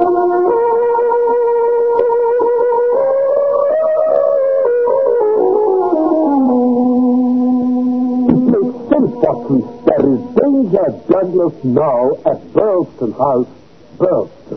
There is danger, Douglas, now at Burlston House, Burlston.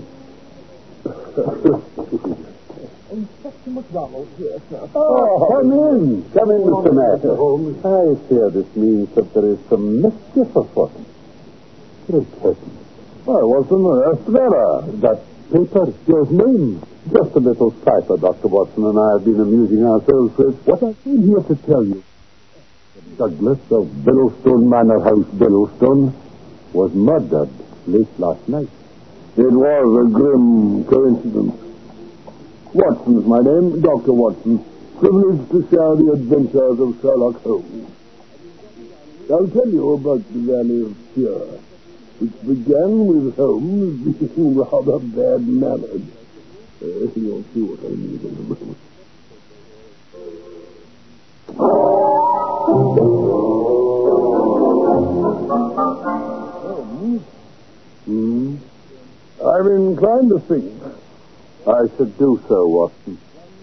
Inspector MacDonald here, sir. Come in, Mr. Matter. I fear this means that there is some mischief afoot. Great heavens. Why, what's on earth there? That paper, your name. Just a little cipher Dr. Watson and I have been amusing ourselves with. What I came here to tell you, Douglas of Billowstone Manor House, Billowstone, was murdered late last night. It was a grim coincidence. Watson's my name, Dr. Watson. Privileged to share the adventures of Sherlock Holmes. I'll tell you about the Valley of Fear, which began with Holmes being rather bad-mannered. You'll see what I mean in a moment. I'm inclined to think I should do so, Watson.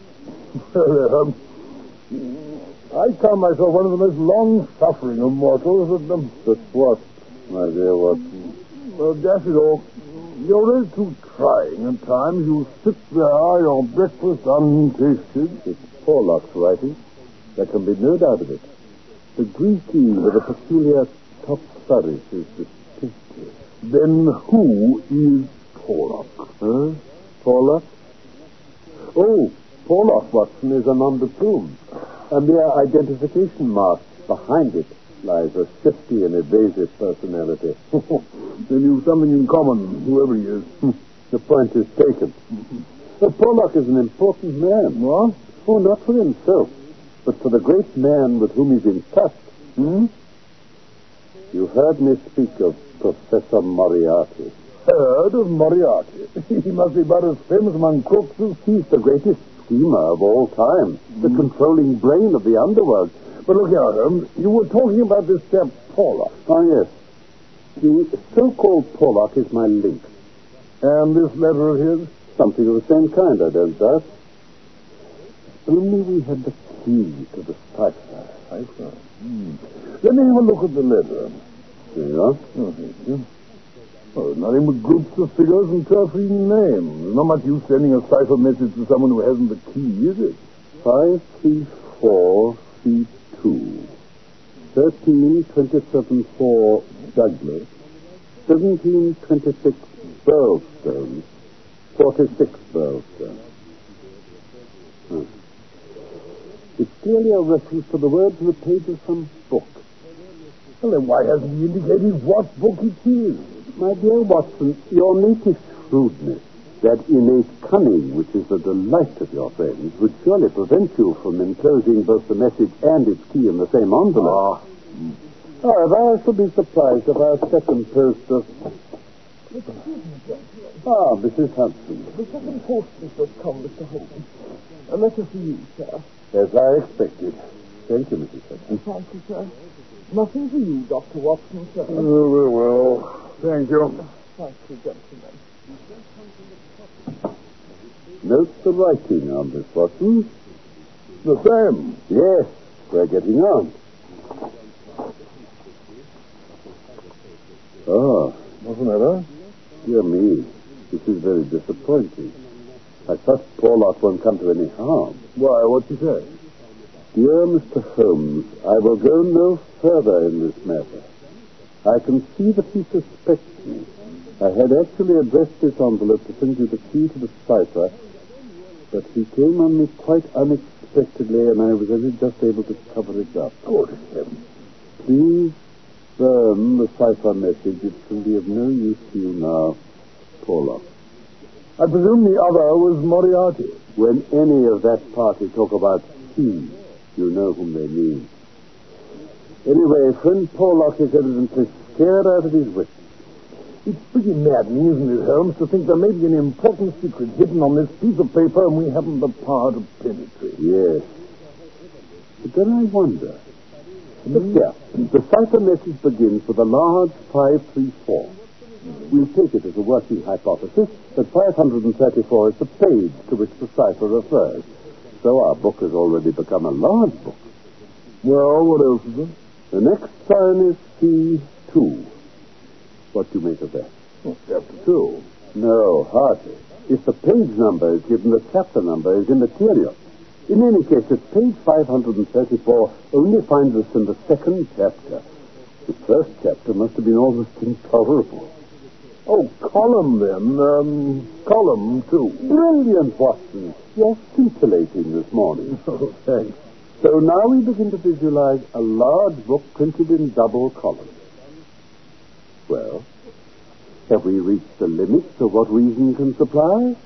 I count myself one of the most long-suffering of mortals. But what, my dear Watson? Well, dash it all, you're really too trying at times. You sit there, your breakfast untasted. It's Porlock's writing. There can be no doubt of it. The Greek E with a peculiar top flourish is distinctive. Then who is Porlock? Huh? Porlock? Oh, Porlock, Watson, is a nom de plume. A mere identification mark. Behind it lies a shifty and evasive personality. Then you've something in common, whoever he is. The point is taken. Porlock is an important man. What? Oh, not for himself, but for the great man with whom he's in touch. You heard me speak of Professor Moriarty. Heard of Moriarty? He must be about as famous among crooks as... He's the greatest schemer of all time, the controlling brain of the underworld. But look here, Holmes, you were talking about this chap Porlock. Oh, yes. The so-called Porlock is my link. And this letter of his? Something of the same kind, I don't doubt. Only we had the key to the cipher. Let me have a look at the letter. There you are. Oh, thank you. Oh, nothing but groups of figures and turfy names. Not much use sending a cipher message to someone who hasn't the key, is it? 534C2. 1327-4 Douglas. 1726 Burlstone. 46 Burlstone. It's clearly a reference to the words in the page of some book. Well, then why hasn't he indicated what book it is? My dear Watson, your native shrewdness, that innate cunning which is the delight of your friends, would surely prevent you from enclosing both the message and its key in the same envelope. However, I should be surprised if our second post of... Mrs. Hudson. The second post is just come, Mr. Holmes. A letter for you, sir. As I expected. Thank you, Mrs. Hudson. Thank you, sir. Nothing for you, Dr. Watson, sir. Oh, very well. Thank you. Thank you, gentlemen. Note the writing on this, Watson. The same? Yes, we're getting on. What's the matter? Dear me, this is very disappointing. I trust Porlock won't come to any harm. Why, what's he say? Dear Mr. Holmes, I will go no further in this matter. I can see that he suspects me. I had actually addressed this envelope to send you the key to the cipher, but he came on me quite unexpectedly, and I was only just able to cover it up. Good heavens. Please burn the cipher message. It can be of no use to you now, Porlock. I presume the other was Moriarty. When any of that party talk about he, you know whom they mean. Anyway, friend Porlock is evidently scared out of his wits. It's pretty maddening, isn't it, Holmes, to think there may be an important secret hidden on this piece of paper and we haven't the power to penetrate. Yes. But then I wonder. Look here. The cipher message begins with a large 534. We'll take it as a working hypothesis that 534 is the page to which the cipher refers. So our book has already become a large book. Well, what else is it? The next sign is C2. What do you make of that? Well, chapter 2. No, hardly. If the page number is given, the chapter number is immaterial. In any case, if page 534 only finds us in the second chapter, the first chapter must have been almost intolerable. Oh, column then. Column 2. Brilliant, Watson. You're scintillating this morning. Oh, thanks. So now we begin to visualize a large book printed in double columns. Well, have we reached the limits of what reason can supply?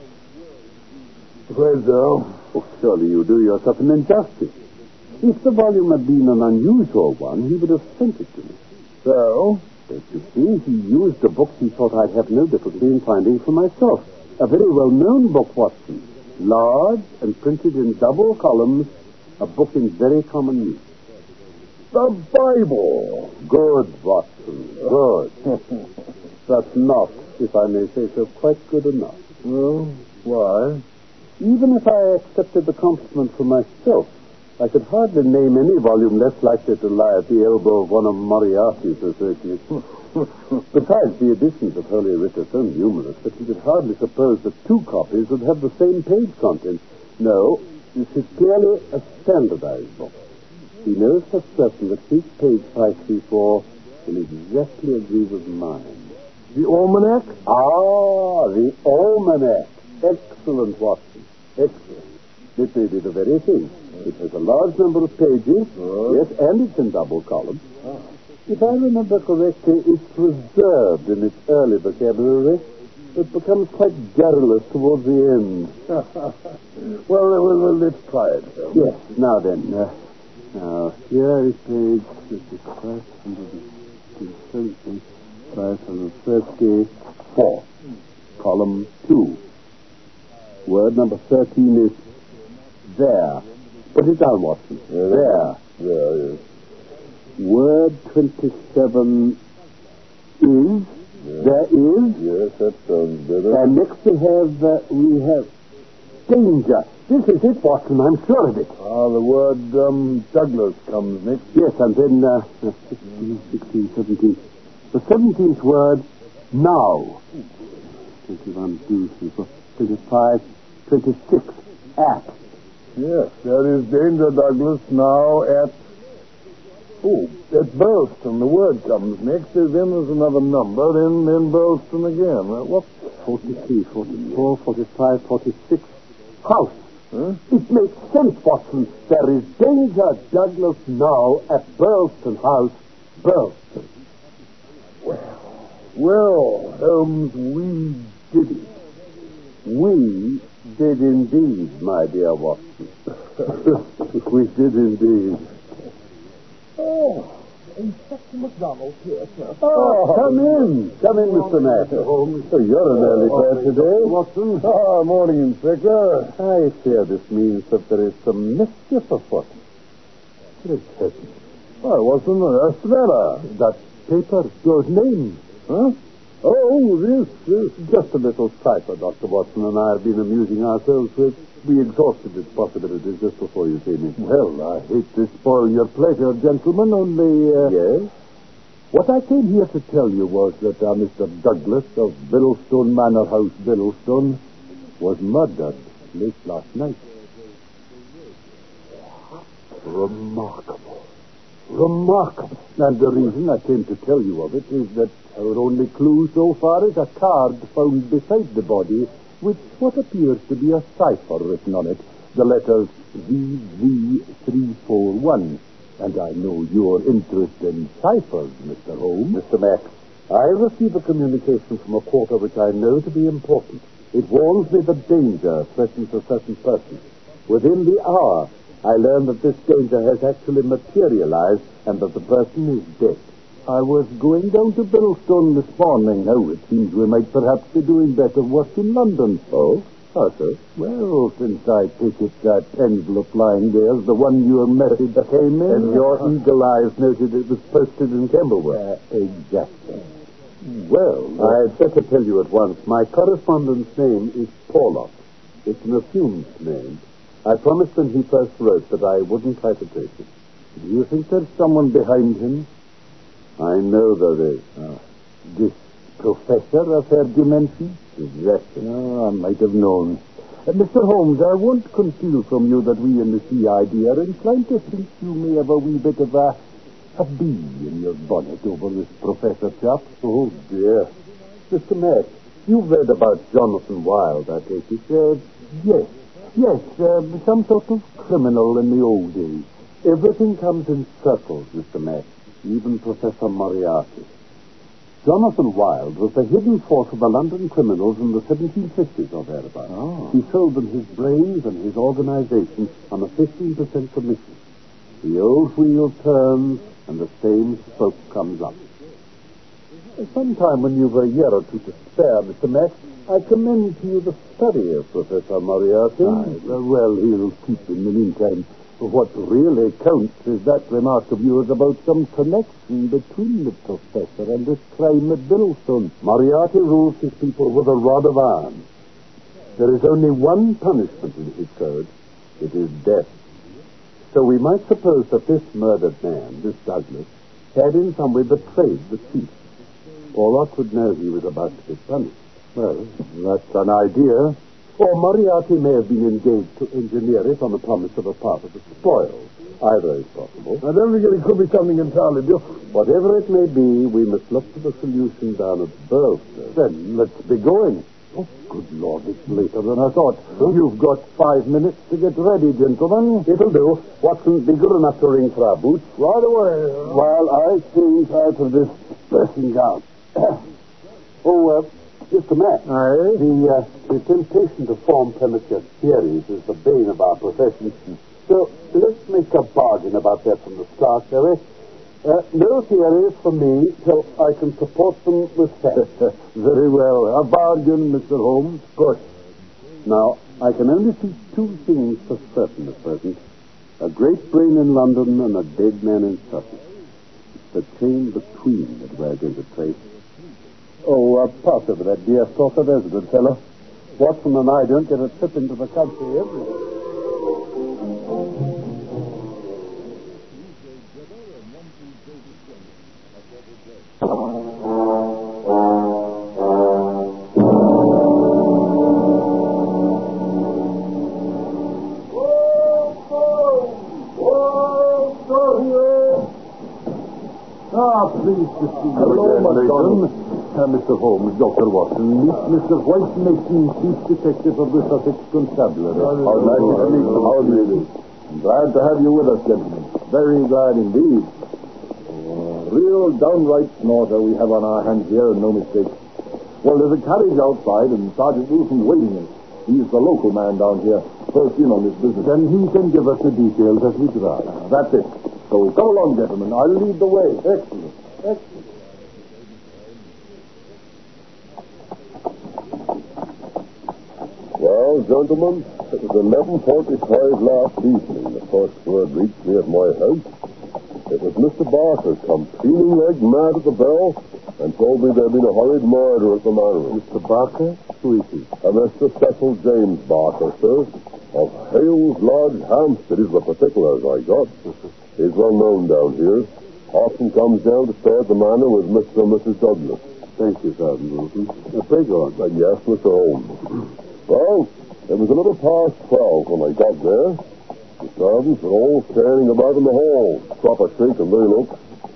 Afraid so. Oh, surely you do yourself an injustice. If the volume had been an unusual one, he would have sent it to me. So? But you see, he used a book he thought I'd have no difficulty in finding for myself. A very well-known book, Watson. Large and printed in double columns, a book in very common use. The Bible. Good, Watson, good. But not, if I may say so, quite good enough. Well, why? Even if I accepted the compliment for myself, I could hardly name any volume less likely to lie at the elbow of one of Moriarty's associates. Besides, the editions of Holy Writ are so numerous that you could hardly suppose that two copies would have the same page content. No, this is clearly a standardized book. He knows for certain that his page 534 will exactly agree with mine. The almanac? Ah, the almanac. Excellent, Watson. Excellent. It may be the very thing. It has a large number of pages, yes, and it's in double columns. If I remember correctly, it's reserved in its early vocabulary. It becomes quite garrulous towards the end. well, let's try it. Yes, now then. Now, here is page 534, column 2. Word number 13 is there. Put it down, Watson. There. There, yes. Word 27 is. Yes. There is. Yes, that sounds better. And next we have danger. This is it, Watson. I'm sure of it. The word Douglas comes next. Yes, and then 15, 16, 17. The 17th word, now. 21, 2, 3, 4, 25, 26, at. Yes, there is danger, Douglas, now at Burlston. The word comes next. Then there's another number, then Burlston again. What? 43, 44, 45, 46. House. Huh? It makes sense, Watson. There is danger, Douglas, now at Burlston House, Burlston. Well, Holmes, we did it. We did indeed, my dear Watson. We did indeed. Oh, Inspector McDonald here, sir. Oh, come in, Mr. Knapp. Oh, you're an early bird today, Watson. Morning, Inspector. I fear this means that there is some mischief afoot. Good heavens. Why, what's the matter? That paper, your name. Huh? Oh, this. Just a little cipher, Dr. Watson and I have been amusing ourselves with. We exhausted its possibilities just before you came in. Well, I hate to spoil your pleasure, gentlemen, only... Yes? What I came here to tell you was that Mr. Douglas of Biddlestone Manor House, Biddlestone, was murdered late last night. Remarkable. Remarkable. And the reason I came to tell you of it is that our only clue so far is a card found beside the body with what appears to be a cipher written on it, the letters VV341. And I know your interest in ciphers, Mr. Holmes. Mr. Mack, I receive a communication from a quarter which I know to be important. It warns me that danger threatens a certain person. Within the hour, I learn that this danger has actually materialized and that the person is dead. I was going down to Biddlestone this morning. Now, it seems we might perhaps be doing better work in London. Oh? How so? Well, since I take it that envelope lying there is the one your message came in, and your eagle eyes noted it was posted in Camberwell. Exactly. Well, I'd better tell you at once. My correspondent's name is Porlock. It's an assumed name. I promised when he first wrote that I wouldn't try to trace it. Do you think there's someone behind him? I know there is. This professor affair you mentioned? Exactly. I might have known. Mr. Holmes, I won't conceal from you that we in the CID are inclined to think you may have a wee bit of a bee in your bonnet over this professor chap. Oh, dear. Mr. Mack, you've read about Jonathan Wilde, I take it? Yes. Some sort of criminal in the old days. Everything comes in circles, Mr. Mack, even Professor Moriarty. Jonathan Wilde was the hidden force of the London criminals in the 1750s or thereabouts. Oh. He sold them his brains and his organization on a 15% commission. The old wheel turns and the same spoke comes up. Sometime when you've a year or two to spare, Mr. Mack, I commend to you the study of Professor Moriarty. Well, he'll keep in the meantime. What really counts is that remark of yours about some connection between the professor and this crime at Billstone. Moriarty rules his people with a rod of iron. There is only one punishment in his code. It is death. So we might suppose that this murdered man, this Douglas, had in some way betrayed the chief. Porlock would know he was about to be punished. Well, that's an idea. Or Moriarty may have been engaged to engineer it on the promise of a part of the spoils. Either is possible. I don't think it could be something entirely different. Whatever it may be, we must look for the solution down at Burlstone. Then let's be going. Oh, good Lord, it's later than I thought. You've got 5 minutes to get ready, gentlemen. It'll do. Watson, be good enough to ring for our boots. Right away. While I change out of this dressing gown. Mr. Mack. Aye? The temptation to form premature theories is the bane of our profession. So let's make a bargain about that from the start, shall we? No theories for me till I can support them with facts. Very well. A bargain, Mr. Holmes. Good. Now, I can only see two things for certain at present. A great brain in London and a dead man in Suffolk. It's the chain between that we're going to trace. Oh, pass over that dear saucer. There's a good fellow. Watson and I don't get a trip into the country every day. Pleased to see you. Hello, Nathan. Mr. Holmes, Dr. Watson. Meet Mr. White Mason, Chief Detective of the Sussex Constabulary. How nice to meet you. How do you do? Glad to have you with us, gentlemen. Very glad indeed. Real downright snorter we have on our hands here, and no mistake. Well, there's a carriage outside, and Sergeant Wilson's waiting in it. He's the local man down here, first in on this business. Then he can give us the details as we drive. That's it. So come along, gentlemen. I'll lead the way. Excellent. Excellent. Well, gentlemen, it was 11:45 last evening. The first word reached me at my house. It was Mr. Barker come pealing like mad at the bell and told me there'd been a horrid murder at the manor. Mr. Barker? Who is he? Mr. Cecil James Barker, sir, of Hales Lodge, Hampstead, is the particulars I got. He's well known down here. Often comes down to stay at the manor with Mr. and Mrs. Douglas. Thank you, Sergeant Wilson. Pray go on. Yes, Mr. Holmes. Well, it was a little past 12 when I got there. The servants were all standing about in the hall. Proper shaking they look.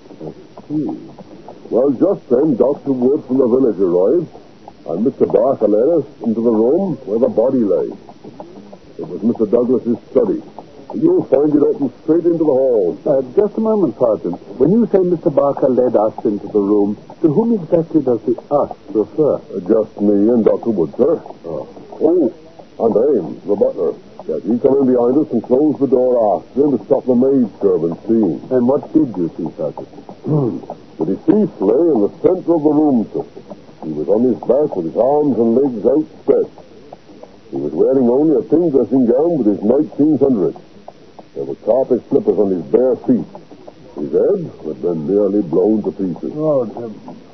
Well, just then, Dr. Wood from the village arrived, and Mr. Barker led us into the room where the body lay. It was Mr. Douglas's study. You'll find it open straight into the hall. Just a moment, Sergeant. When you say Mr. Barker led us into the room, to whom exactly does the us refer? Just me and Dr. Wood, sir. Oh, and Ames, the butler. Yes, he come in behind us and closed the door after him to stop the maid servant seeing. And what did you see, Sergeant? The deceased lay in the center of the room, sir. He was on his back with his arms and legs outstretched. He was wearing only a thin dressing gown with his night jeans under it. There were carpet slippers on his bare feet. His head had been nearly blown to pieces. Oh,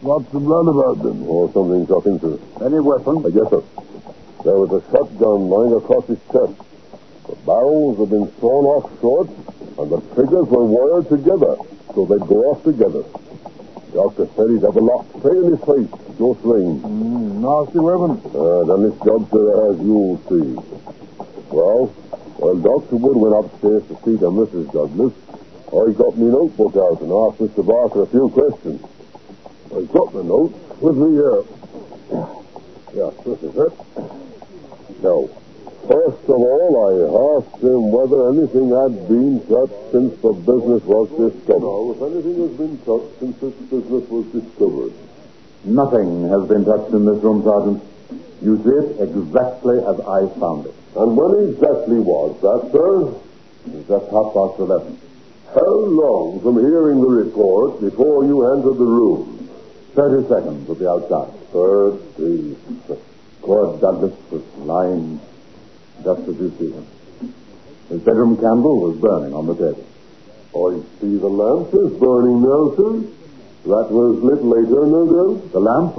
What's the blood about then? Oh, something shocking, sir. Any weapon? Yes, sir. There was a shotgun lying across his chest. The barrels had been sawn off short, and the triggers were wired together, so they'd go off together. Doctor said he'd have a lock straight in his face, close range. Nasty weapon. Then this job, sir, as you'll see. Well, while Dr. Wood went upstairs to see to Mrs. Douglas, I got my notebook out and asked Mr. Barker a few questions. I got the note with me here. Yes, this is it. Now, first of all, I asked him whether anything had been touched since the business was discovered. No, if anything has been touched since this business was discovered. Nothing has been touched in this room, Sergeant. You see it exactly as I found it. And when exactly was that, sir? It's just 11:30. How long from hearing the report before you entered the room? 30 seconds at the outside. 30. Cord Douglas was lying just as you see him. His bedroom candle was burning on the table. I see the lamp is burning now, sir. That was lit later, no doubt? The lamp?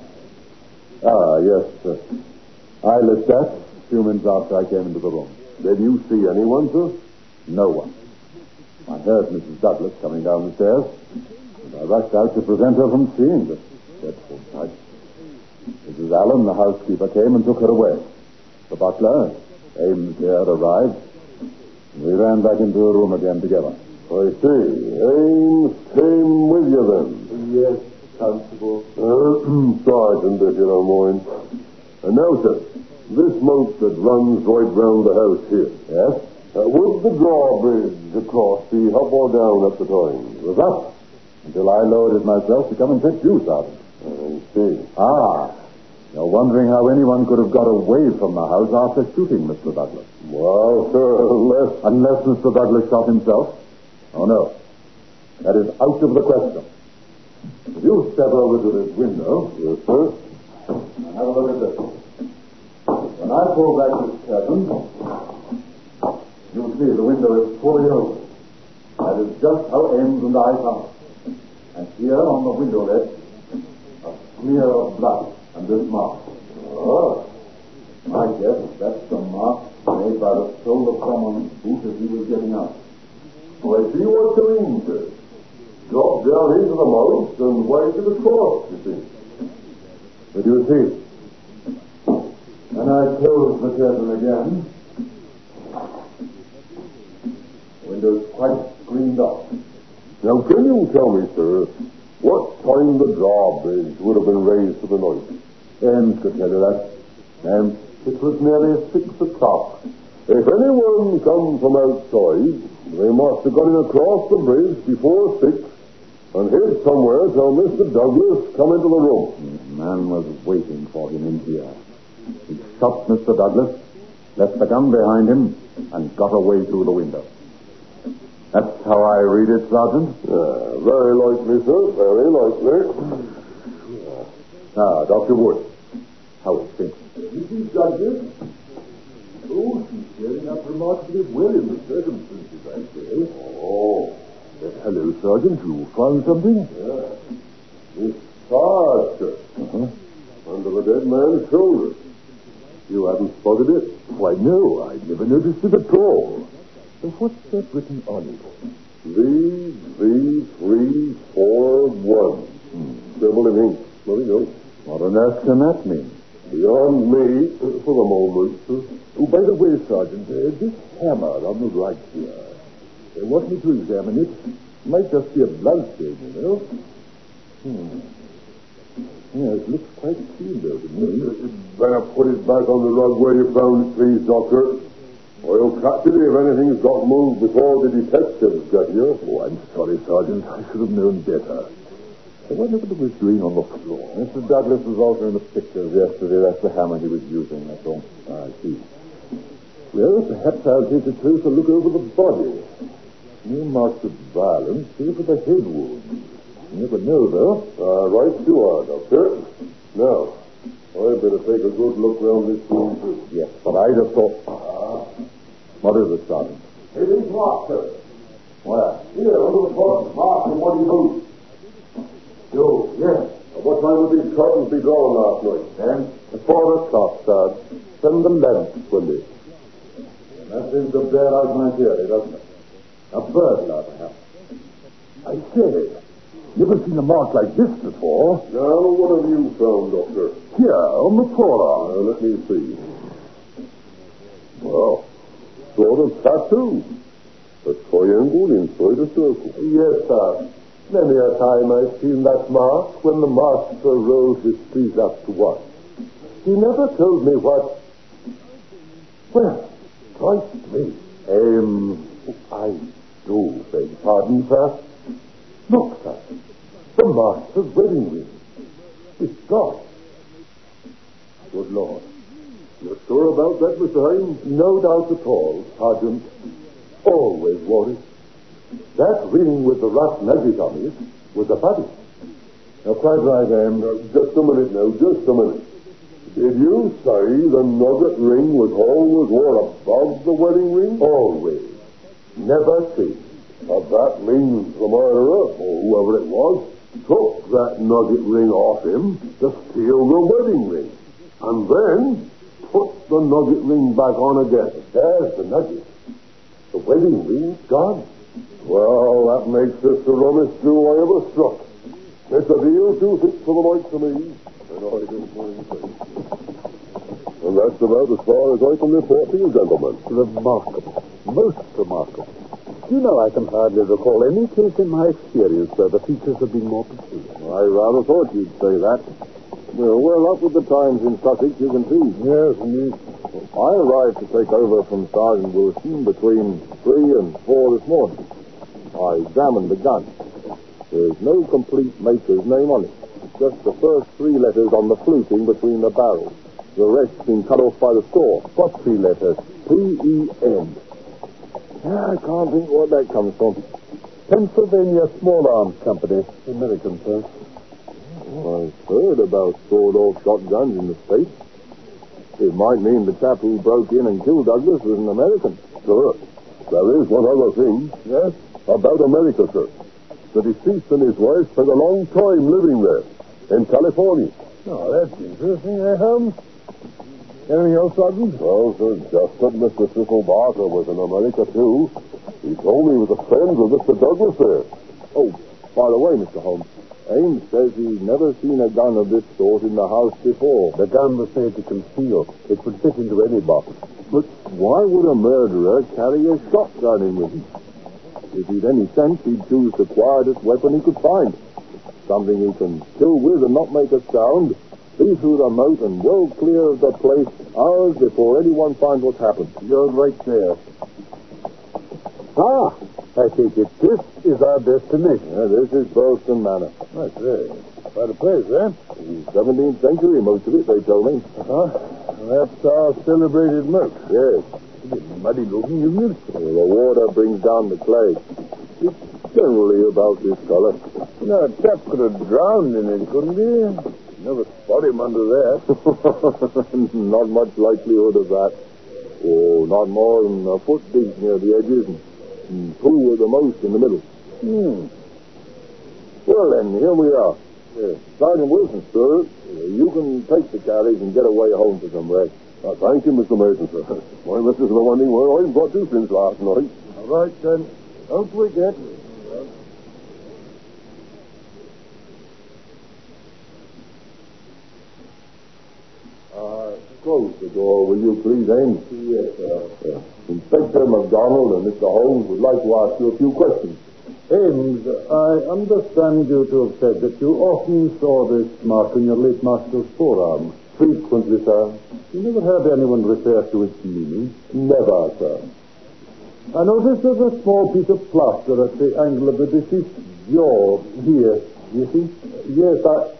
Yes, sir. I lit that a few minutes after I came into the room. Did you see anyone, sir? No one. I heard Mrs. Douglas coming down the stairs, and I rushed out to prevent her from seeing this dreadful sight. Mrs. Allen, the housekeeper, came and took her away. The butler, Ames here, arrived, and we ran back into the room again together. I see. Ames came with you then? Yes, Constable. Sergeant, if you don't mind. And now, sir, this moat that runs right round the house here. Yes? Would the drawbridge across be up or down at the time? It was up until I lowered it myself to come and fetch you, Sergeant. I see. You're wondering how anyone could have got away from the house after shooting Mr. Douglas. Well, sir, Unless Mr. Douglas shot himself. Oh, no. That is out of the question. If you step over to this window... Yes, sir. And have a look at this. When I pull back this curtain, you'll see the window is fully open. That is just how Ames and I found it. And here on the window ledge, a smear of blood and this mark. Ah. My guess is that's the mark made by the sole of someone's boot as he was getting out. I see what you mean, sir. Drop down into the moat and wade it across, you see. But you see, when I close the curtain again, the window's quite screened off. Now, can you tell me, sir, what time the drawbridge would have been raised for the night? Ames could tell you that. Ames, it was nearly 6 o'clock. If anyone come from outside, they must have got in across the bridge before 6 and hid somewhere till Mr. Douglas come into the room. The man was waiting for him in here. He shot Mr. Douglas, left the gun behind him, and got away through the window. That's how I read it, Sergeant. Very likely, sir, very likely. Dr. Wood, how is things? Mrs. Douglas? Oh, she's bearing up remarkably well in the circumstances, I say. Oh. Hello, Sergeant. You found something? This scar, sir. Under the dead man's shoulder. You haven't spotted it? Why, no, I'd never noticed it at all. What's that written on it? VV341. Scribbled in ink. Nothing else. What on earth can that mean? Beyond me, for the moment, sir. Oh, by the way, Sergeant, this hammer on the right here. They want me to examine it. Might just be a blood stain, you know. Yeah, it looks quite clean, though, to me. Better put it back on the rug where you found it, please, Doctor. I'll catch it if anything's got moved before the detectives get here. Oh, I'm sorry, Sergeant. I should have known better. I wonder what it was doing on the floor. Mr. Douglas was altering the pictures yesterday. That's the hammer he was using, that's all. I see. Well, perhaps I'll take a closer look over the body. No marks of violence, save for the head wound. You never know, though. Right you are, Doctor. Now, I'd better take a good look round this room, too. Yes, but I just thought... What is it, Sergeant? It is marked, sir. Where? Here, under the cloth, marked from what he moved. Oh, yes. What time would these curtains be drawn last night? At 4 o'clock, sir. Then the lamps were lit. That seems to bear out my theory, doesn't it? A burglar, perhaps. I say, never seen a mark like this before. Now, what have you found, Doctor? Here, on the forearm. Let me see. Well, sort of tattoo. A triangle inside a circle. Yes, sir. Many a time I've seen that mark when the master rode his street up to watch. He never told me what... Well, twice me. I do beg pardon, sir. Look, sir. The master's wedding ring. It's gone. Good Lord. You're sure about that, Mr. Haynes? No doubt at all, Sergeant. Always wore it. That ring with the rough nugget on it was a buddy. You're quite right, just a minute now, just a minute. Did you say the nugget ring was always worn above the wedding ring? Always. Never changed. That means the murderer, or whoever it was, took that nugget ring off him to steal the wedding ring. And then put the nugget ring back on again. There's the nugget. The wedding ring's gone. Well, that makes this the rummest do I ever struck. It's a deal too thick for the likes of me. And I didn't mind saying. And that's about as far as I can report to you, gentlemen. Remarkable. Most remarkable. You know, I can hardly recall any case in my experience where the features have been more peculiar. I rather thought you'd say that. Well, we're up with the times in Sussex, you can see. Yes, indeed. I arrived to take over from Sergeant Wilson between 3 and 4 this morning. I examined the gun. There's no complete maker's name on it. Just the first 3 letters on the fluting between the barrels. The rest's been cut off by the saw. What 3 letters? P-E-N. I can't think what that comes from. Pennsylvania Small Arms Company. American, sir. Well, I've heard about sawed-off shotguns in the States. It might mean the chap who broke in and killed Douglas was an American. Sir, there is one other thing. Yes? About America, sir. The deceased and his wife spent a long time living there, in California. Oh, that's interesting, Holmes? Anything else, Sergeant? Well, sir, just that Mr. Cecil Barker was in America, too. He told me he was a friend of Mr. Douglas there. Oh, by the way, Mr. Holmes, Ames says he's never seen a gun of this sort in the house before. The gun was made to conceal. It would fit into any box. But why would a murderer carry a shotgun in with him? If he'd any sense, he'd choose the quietest weapon he could find. Something he can kill with and not make a sound. Be through the moat and well clear of the place hours before anyone finds what's happened. You're right there. Ah, I take it this is our destination. Yeah, this is Burleston Manor. I say, quite a place, eh? The 17th century, most of it, they told me. That's our celebrated moat. Yes. It's muddy looking, isn't it? The water brings down the clay. It's generally about this color. A chap could have drowned in it, couldn't he? Never spot him under there. Not much likelihood of that. Oh, not more than a foot deep near the edges and 2 at the most in the middle. Well, then, here we are. Sergeant Wilson, sir, you can take the carriage and get away home for some rest. Thank you, Mr. Mason, sir. My missus was wondering where I've got to since last night. All right, then. Don't forget. Close the door, will you please, Ames? Yes, sir. Inspector MacDonald and Mr. Holmes would like to ask you a few questions. Ames, I understand you to have said that you often saw this mark on your late master's forearm. Frequently, sir. You never heard anyone refer to its meaning? Never, sir. I noticed there's a small piece of plaster at the angle of the deceased's jaw. Here, you see? Yes,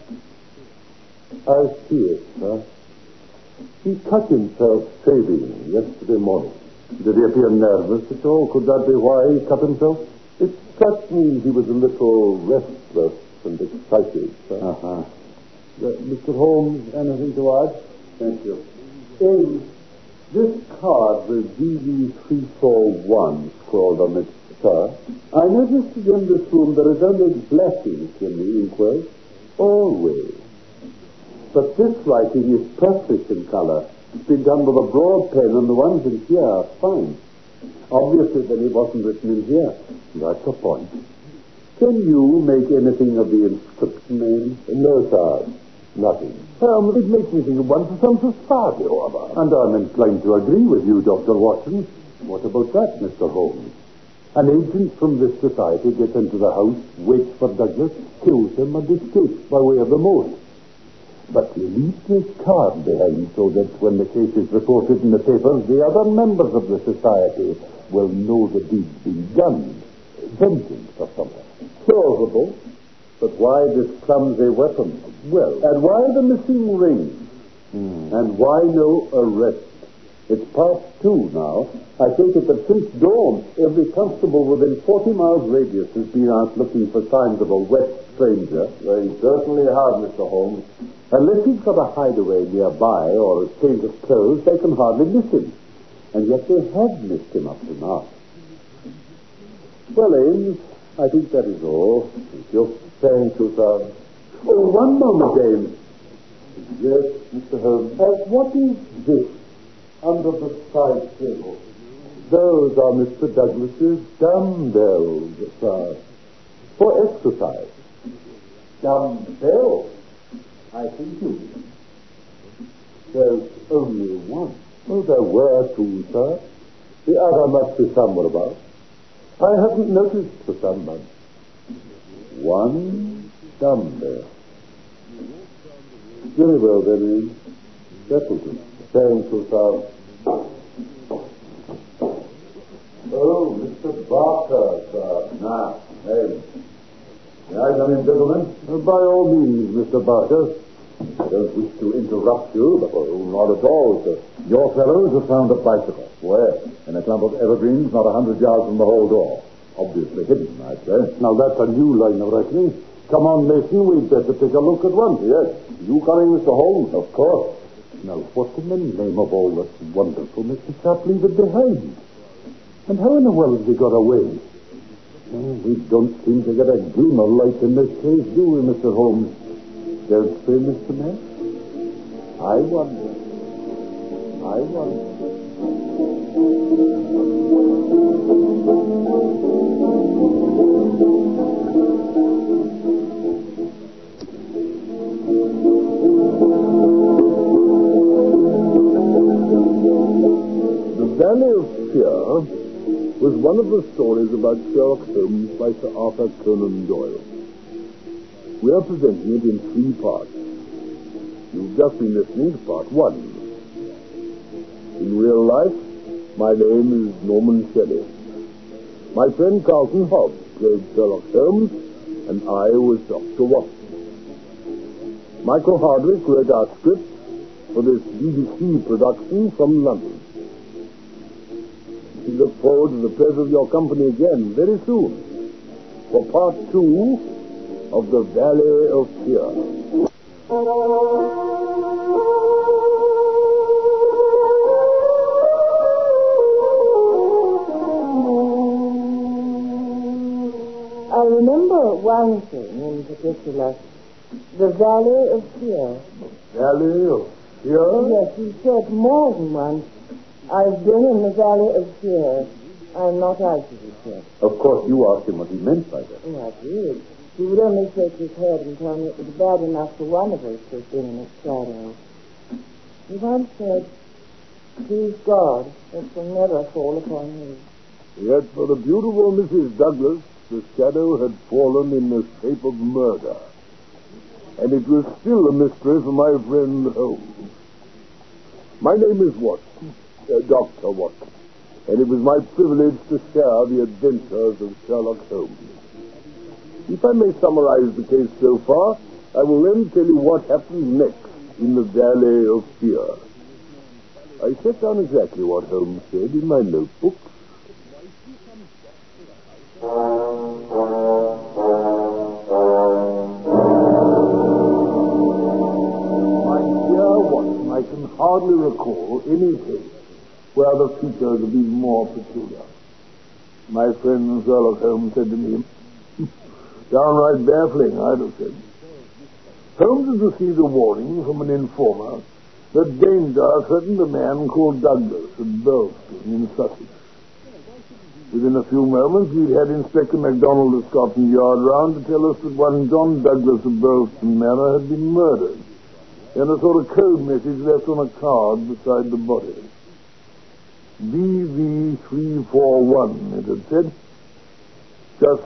I see it, sir. He cut himself shaving yesterday morning. Did he appear nervous at all? Could that be why he cut himself? It struck me he was a little restless and excited, sir. Mr. Holmes, anything to add? Thank you. This card with GV341 scrawled on it, sir. I noticed that in this room there is only black ink in the inkwell. Always. But this writing is perfect in color. It's been done with a broad pen, and the ones in here are fine. Obviously, then it wasn't written in here. That's the point. Can you make anything of the inscription name? No, sir. Nothing. It makes me think of one for some society or other. And I'm inclined to agree with you, Dr. Watson. What about that, Mr. Holmes? An agent from this society gets into the house, waits for Douglas, kills him, and escapes by way of the moat. But he leaves his card behind so that when the case is reported in the papers, the other members of the society will know the deed's been done. Vengeance or something. Plausible. But why this clumsy weapon? Well, and why the missing ring? And why no arrest? It's past 2 now. I take it that since dawn, every constable within 40 miles radius has been out looking for signs of a wet stranger. They certainly have, Mr. Holmes. Unless he's got a hideaway nearby or a change of clothes, they can hardly miss him. And yet they have missed him up to now. Well, Ames, I think that is all. Thank you. Thank you, sir. Oh, one moment, Ames. Yes, Mr. Holmes. What is this under the side table? Those are Mr. Douglas's dumbbells, sir, for exercise. Dumbbells? I think you mean. There's only one. Oh, there were 2, sir. The other must be somewhere about. I haven't noticed for some months. 1 dumbbell. Very well, then. That will do. Thank you, sir. Oh, Mr. Barker, sir. Now, hey. May I come in, gentlemen? By all means, Mr. Barker. I don't wish to interrupt you, but not at all, sir. Your fellows have found a bicycle. Where? In a clump of evergreens not 100 yards from the hall door. Obviously hidden, I'd say. Now, that's a new line of reckoning. Come on, Mason, we'd better take a look at once. Yes. You coming, Mr. Holmes? Of course. Now, what in the name of all that's wonderful makes the chap leave it behind? And how in the world has he got away? Well, we don't seem to get a gleam of light in this case, do we, Mr. Holmes? Don't say, Mr. Mac? I wonder. The Valley of Fear was one of the stories about Sherlock Holmes by Sir Arthur Conan Doyle. We are presenting it in 3 parts. You've just been listening to part 1. In real life, my name is Norman Shelley. My friend Carlton Hobbs played Sherlock Holmes, and I was Dr. Watson. Michael Hardwick wrote our script for this BBC production from London. We look forward to the pleasure of your company again very soon for part 2 of The Valley of Fear. I remember one thing in particular. The Valley of Fear. Valley of Fear? Yes, he said more than once. I've been in the Valley of Fear. I'm not out of it yet. Of course, you asked him what he meant by that. Oh, I did. He would only shake his head and tell me it was bad enough for one of us to have been in its shadow. He once said, "Please God, it will never fall upon you." Yet for the beautiful Mrs. Douglas, the shadow had fallen in the shape of murder. And it was still a mystery for my friend Holmes. My name is Watson, Dr. Watson, and it was my privilege to share the adventures of Sherlock Holmes. If I may summarize the case so far, I will then tell you what happens next in the Valley of Fear. I set down exactly what Holmes said in my notebook. My dear Watson, I can hardly recall any case where the features have been more peculiar. My friend Sherlock Holmes said to me, downright baffling, I'd have said. Holmes had received a warning from an informer that danger threatened a man called Douglas at Burlston in Sussex. Within a few moments, we'd had Inspector MacDonald of Scotland Yard round to tell us that one John Douglas of Burlston Manor had been murdered, and a sort of code message left on a card beside the body. VV341, it had said. Just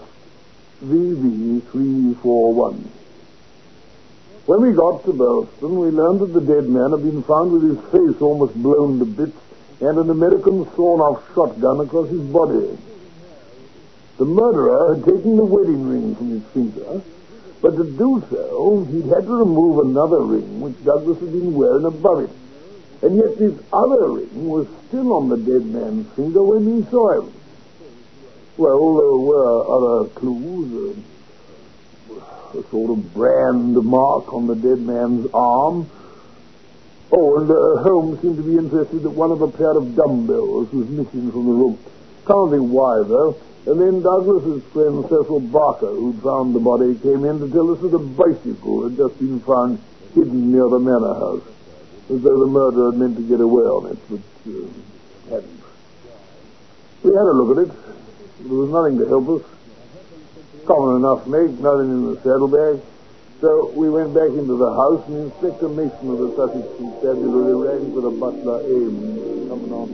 VV341. When we got to Burlston, we learned that the dead man had been found with his face almost blown to bits and an American sawn-off shotgun across his body. The murderer had taken the wedding ring from his finger, but to do so, he'd had to remove another ring which Douglas had been wearing above it. And yet this other ring was still on the dead man's finger when he saw him. Well, there were other clues, a sort of brand mark on the dead man's arm. Oh, and Holmes seemed to be interested that one of a pair of dumbbells was missing from the room. Can't think why, though. And then Douglas's friend Cecil Barker, who'd found the body, came in to tell us that a bicycle had just been found hidden near the manor house, as though the murderer had meant to get away on it, but hadn't. We had a look at it. There was nothing to help us. Common enough make, nothing in the saddlebag. So we went back into the house, and Inspector Mason of the Sussex Constabulary rang for the butler, Ames, coming on.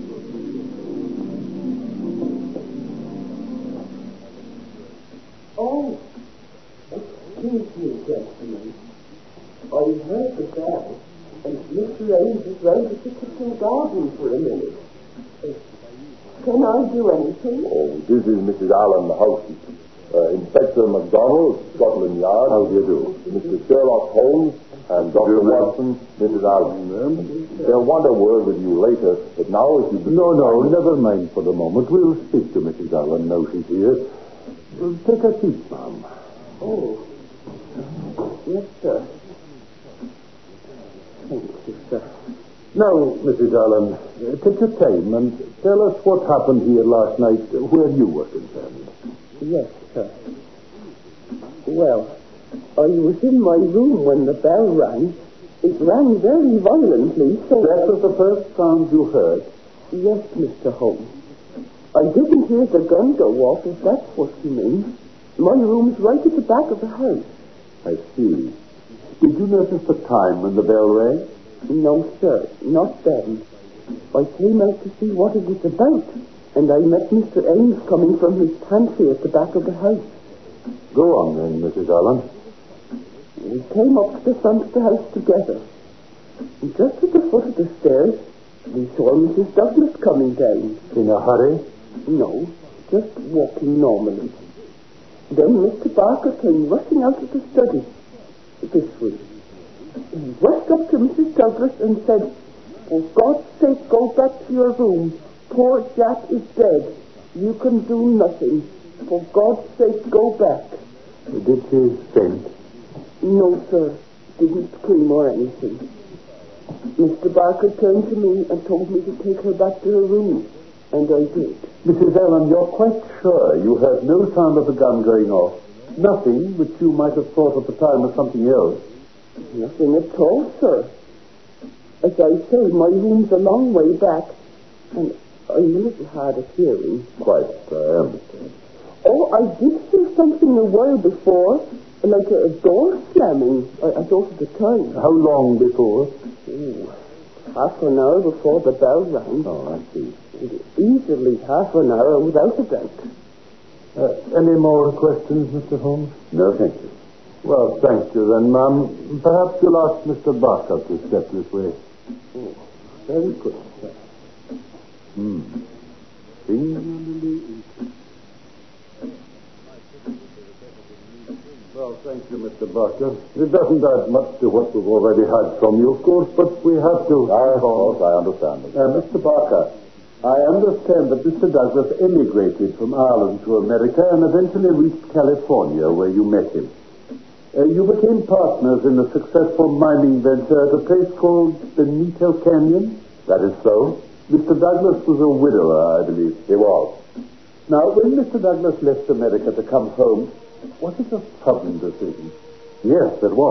Oh, excuse me, gentlemen. I heard the bell, and Mr. Ames is round to the kitchen garden for a minute. Can I do anything? Oh, this is Mrs. Allen, the housekeeper. Inspector MacDonald, Scotland Yard. How do you do? Mr. Sherlock Holmes and Dr. Watson, Mrs. Allen. They'll want a word with you later, but now if you... No, never mind for the moment. We'll speak to Mrs. Allen now she's here. Take a seat, ma'am. Oh, yes, sir. Thank you, sir. Now, Mrs. Allen, take your time and tell us what happened here last night where you were concerned. Yes, sir. Well, I was in my room when the bell rang. It rang very violently, so... That was the first sound you heard? Yes, Mr. Holmes. I didn't hear the gun go off, if that's what you mean. My room's right at the back of the house. I see. Did you notice the time when the bell rang? No, sir, not then. I came out to see what it was about, and I met Mr. Ames coming from his pantry at the back of the house. Go on then, Mrs. Allen. We came up to the front of the house together. And just at the foot of the stairs, we saw Mrs. Douglas coming down. In a hurry? No, just walking normally. Then Mr. Barker came rushing out of the study. This way. He rushed up to Mrs. Douglas and said, "For God's sake, go back to your room. Poor Jack is dead. You can do nothing. For God's sake, go back." Did she faint? No, sir. Didn't scream or anything. Mr. Barker turned to me and told me to take her back to her room. And I did. Mrs. Allen, you're quite sure you heard no sound of the gun going off? Nothing which you might have thought at the time was something else? Nothing at all, sir. As I say, my room's a long way back, and I'm a little hard of hearing. Quite, I understand. Oh, I did hear something a while before, like a door slamming. I thought at the time. How long before? Half an hour before the bell rang. Oh, I see. Easily half an hour, without a doubt. Any more questions, Mr. Holmes? No, thank you. Well, thank you then, ma'am. Perhaps you'll ask Mr. Barker to step this way. Oh, very good, sir. Well, thank you, Mr. Barker. It doesn't add much to what we've already had from you, of course, but we have to... Of course, I understand. Mr. Barker, I understand that Mr. Douglas emigrated from Ireland to America and eventually reached California, where you met him. You became partners in a successful mining venture at a place called Benito Canyon? That is so. Mr. Douglas was a widower, I believe. He was. Now, when Mr. Douglas left America to come home, was it a sudden decision? Yes, it was.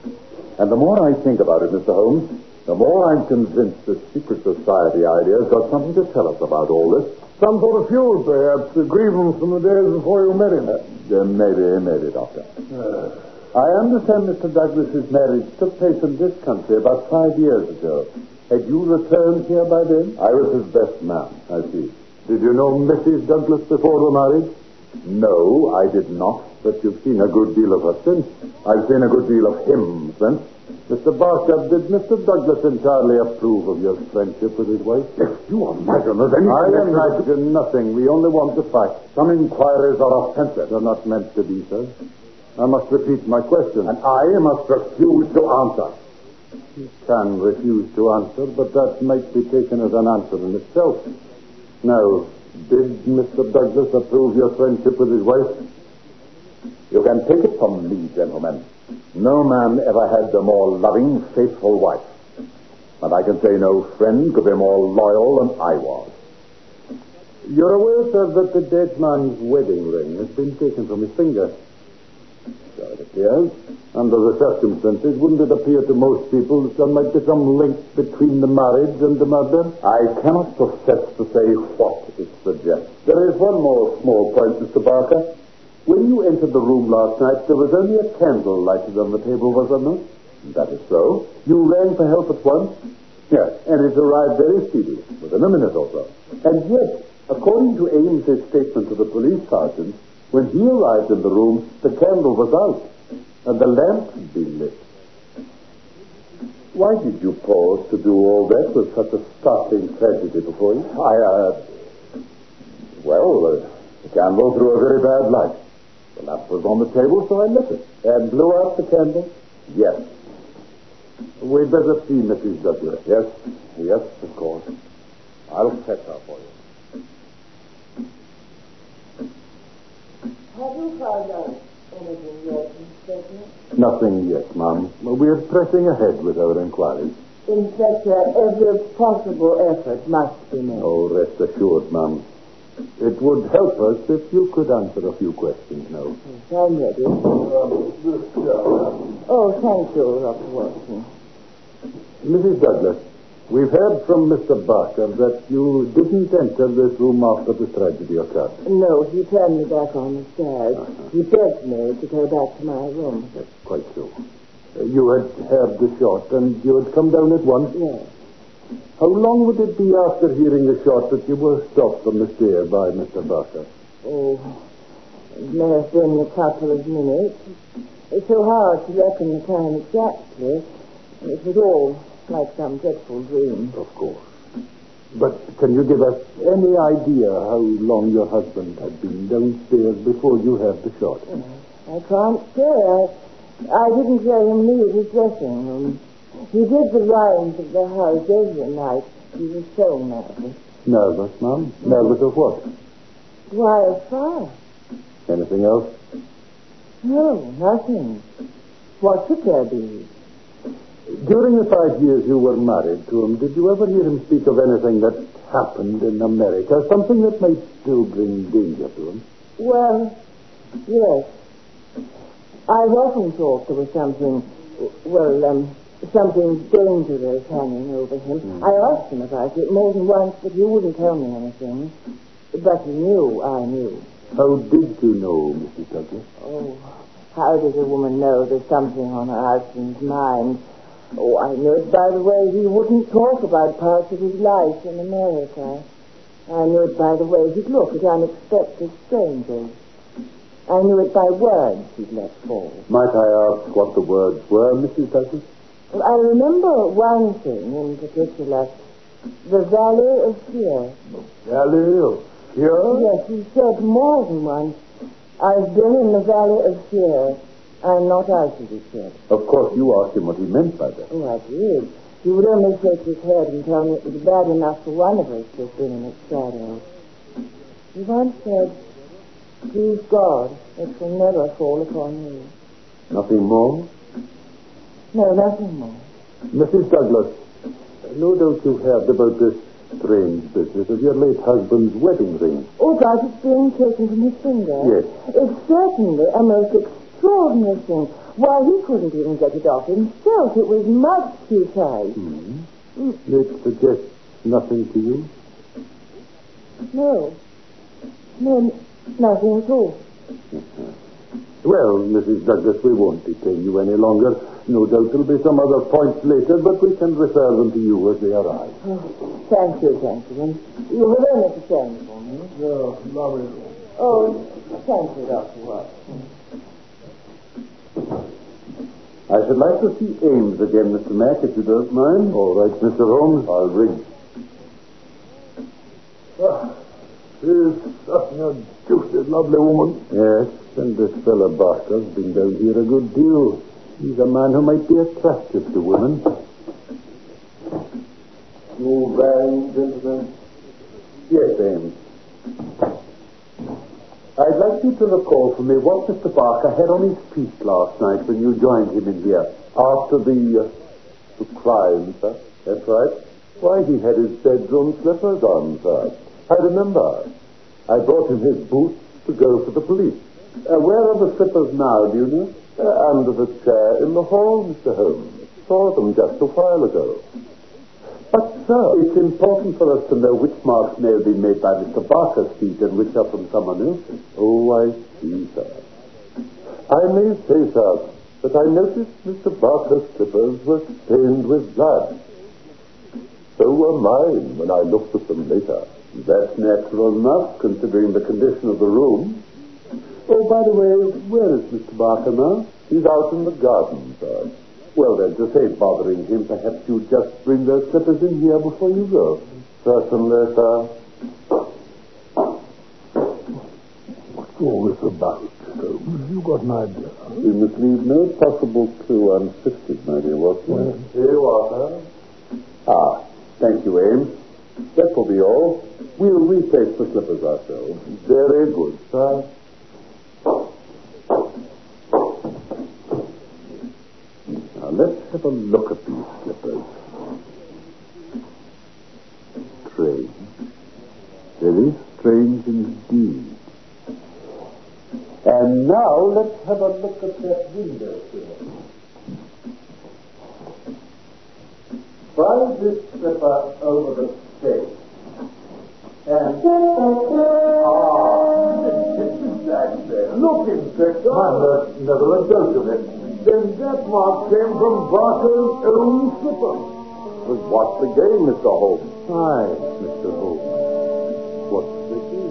And the more I think about it, Mr. Holmes, the more I'm convinced the secret society idea has got something to tell us about all this. Some sort of feud, perhaps. A grievance from the days before you met him. Maybe, Doctor. I understand Mr. Douglas's marriage took place in this country about 5 years ago. Had you returned here by then? I was his best man, I see. Did you know Mrs. Douglas before the marriage? No, I did not. But you've seen a good deal of her since. I've seen a good deal of him since. Mr. Barker, did Mr. Douglas entirely approve of your friendship with his wife? If you imagine there's any... I imagine nothing. We only want the facts. Some inquiries are offensive. They're not meant to be, sir. I must repeat my question. And I must refuse to answer. You can refuse to answer, but that might be taken as an answer in itself. Now, did Mr. Douglas approve your friendship with his wife? You can take it from me, gentlemen. No man ever had a more loving, faithful wife. And I can say no friend could be more loyal than I was. You're aware, sir, that the dead man's wedding ring has been taken from his finger. So it appears. Under the circumstances, wouldn't it appear to most people that there might be some link between the marriage and the murder? I cannot profess to say what it suggests. There is one more small point, Mr. Barker. When you entered the room last night, there was only a candle lighted on the table, was there not? That is so. You rang for help at once? Yes, and it arrived very speedily, within a minute or so. And yet, according to Ames's statement to the police sergeant, when he arrived in the room, the candle was out, and the lamp had been lit. Why did you pause to do all that with such a startling tragedy before you? The candle threw a very bad light. The lamp was on the table, so I lit it. And blew out the candle? Yes. We'd better see Mrs. Douglas. Yes, of course. I'll fetch her for you. Have you found out anything yet, Inspector? Nothing yet, Ma'am. We're pressing ahead with our inquiries. Inspector, every possible effort must be made. Oh, rest assured, Ma'am. It would help us if you could answer a few questions now. Yes, I'm ready. Oh, thank you, Dr. Watson. Mrs. Douglas, we've heard from Mr. Barker that you didn't enter this room after the tragedy occurred. No, he turned me back on the stairs. He begged me to go back to my room. Yes, quite so. You had heard the shot and you had come down at once? Yes. How long would it be after hearing the shot that you were stopped on the stair by Mr. Barker? Oh, it may have been a couple of minutes. It's so hard to reckon the time exactly. It was all like some dreadful dream. Of course. But can you give us any idea how long your husband had been downstairs before you heard the shot? I can't say. I didn't hear him leave his dressing room. He did the rounds of the house every night. He was so nervous. Nervous, Ma'am? Nervous of what? Why, of fire. Anything else? No, nothing. What should there be? During the 5 years you were married to him, did you ever hear him speak of anything that happened in America? Something that might still bring danger to him? Well, yes. I've often thought there was something dangerous hanging over him. I asked him about it more than once, but he wouldn't tell me anything. But he knew I knew. How did you know, Mrs. Douglas? Oh, how does a woman know there's something on her husband's mind? Oh, I knew it by the way he wouldn't talk about parts of his life in America. I knew it by the way he'd look at unexpected strangers. I knew it by words he'd let fall. Might I ask what the words were, Mrs. Douglas? I remember one thing in particular. The Valley of Fear. Valley of Fear? Yes, he said more than once, I've been in the Valley of Fear. I'm not out of it yet. Of course, you asked him what he meant by that. Oh, I did. He would only shake his head and tell me it was bad enough for one of us to have been in its shadow. He once said, please God, it will never fall upon you. Nothing more? No, nothing more. Mrs. Douglas, no doubt you've heard about this strange business of your late husband's wedding ring. Oh, about it's being taken from his finger? Yes. It's certainly a most extraordinary extraordinary thing. Why, he couldn't even get it off himself. It was much too tight. It suggests nothing to you? No, nothing at all. Well, Mrs. Douglas, we won't detain you any longer. No doubt there'll be some other points later, but we can refer them to you as they arise. Oh, thank you, gentlemen. You have only to send for me. Yeah, lovely. Oh, thank you, Dr. Watson. I should like to see Ames again, Mr. Mack, if you don't mind. All right, Mr. Holmes. I'll ring. She's such a deuced lovely woman. Yes, and this fellow Barker's been down here a good deal. He's a man who might be attractive to women. You rang, gentlemen? Yes, Ames. I'd like you to recall for me what Mr. Barker had on his feet last night when you joined him in here. After the crime, sir. That's right. Why, he had his bedroom slippers on, sir. I remember. I brought him his boots to go for the police. Where are the slippers now, do you know? Under the chair in the hall, Mr. Holmes. Saw them just a while ago. But, sir, it's important for us to know which marks may have been made by Mr. Barker's feet and which are from someone else's. Oh, I see, sir. I may say, sir, that I noticed Mr. Barker's slippers were stained with blood. So were mine when I looked at them later. That's natural enough, considering the condition of the room. Oh, by the way, where is Mr. Barker now? He's out in the garden, sir. Well, then, to save bothering him, perhaps you'd just bring those slippers in here before you go. Certainly, sir. What's all this about? Have you got an idea? We must leave no possible clue unsifted, my dear Watson. Here you are, sir. Ah, thank you, Ames. That will be all. We'll replace the slippers ourselves. Very good, sir. Now, let's have a look at these slippers. Strange. Very strange indeed. And now, let's have a look at that window sill. Try this slipper over the stake. And... Look, Inspector. Never a doubt of it. Then that mark came from Barker's own slipper. But what's the game, Mr. Holmes? Hi, Mr. Holmes. What's the game?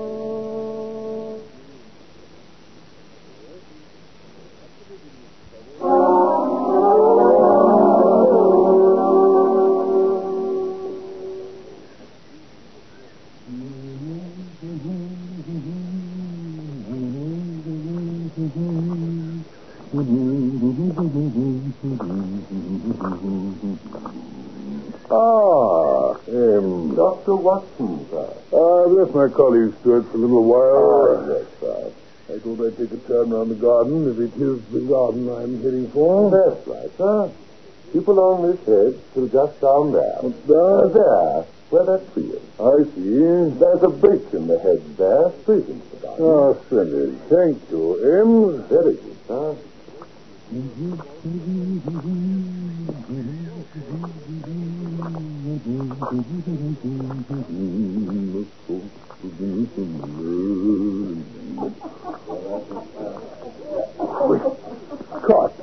Dr. Watson, sir. I've left my colleague Stuart for a little while. Yes, sir. I thought I'd take a turn around the garden, if it is the garden I'm heading for. That's right, sir. Keep along this hedge till just down there. What's that? There, where that tree is. I see. There's a break in the hedge there, straight into the garden. Ah, splendid. Thank you, Ames. Very good, sir. Cut.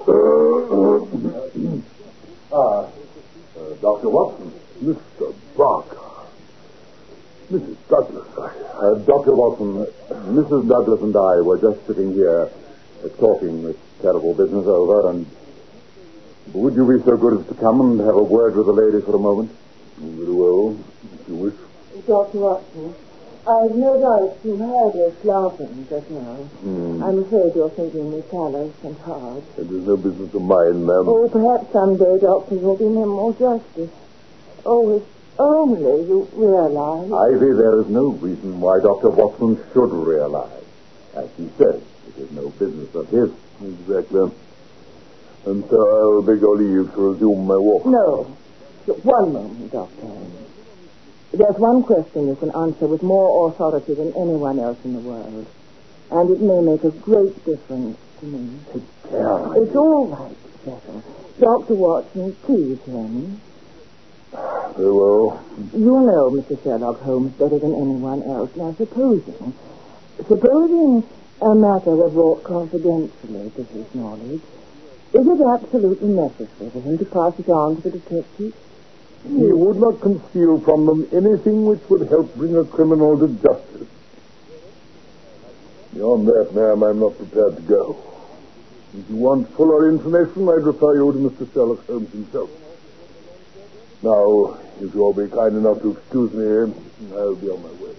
Dr. Watson. Mr. Barker. Mrs. Douglas. Dr. Watson, Mrs. Douglas and I were just sitting here talking this terrible business over, and would you be so good as to come and have a word with the lady for a moment? Very well, if you wish. Dr. Watson, I've no doubt you heard us laughing just now. I'm afraid you're thinking me callous and hard. It is no business of mine, ma'am. Oh, perhaps someday doctors will do me more justice. Oh, if only you realize. Ivy, there is no reason why Dr. Watson should realize. As he says, it is no business of his. Exactly. And so I'll beg your leave to resume my walk. No. One moment, Doctor. There's one question you can answer with more authority than anyone else in the world. And it may make a great difference to me. Caroline. It's all right, Cecil. Dr. Watson, please, Holmes. Very well. You know Mr. Sherlock Holmes better than anyone else. Now, supposing a matter were brought confidentially to his knowledge, is it absolutely necessary for him to pass it on to the detective? He would not conceal from them anything which would help bring a criminal to justice. Beyond that, ma'am, I'm not prepared to go. If you want fuller information, I'd refer you to Mr. Sherlock Holmes himself. Now, if you'll be kind enough to excuse me, I'll be on my way.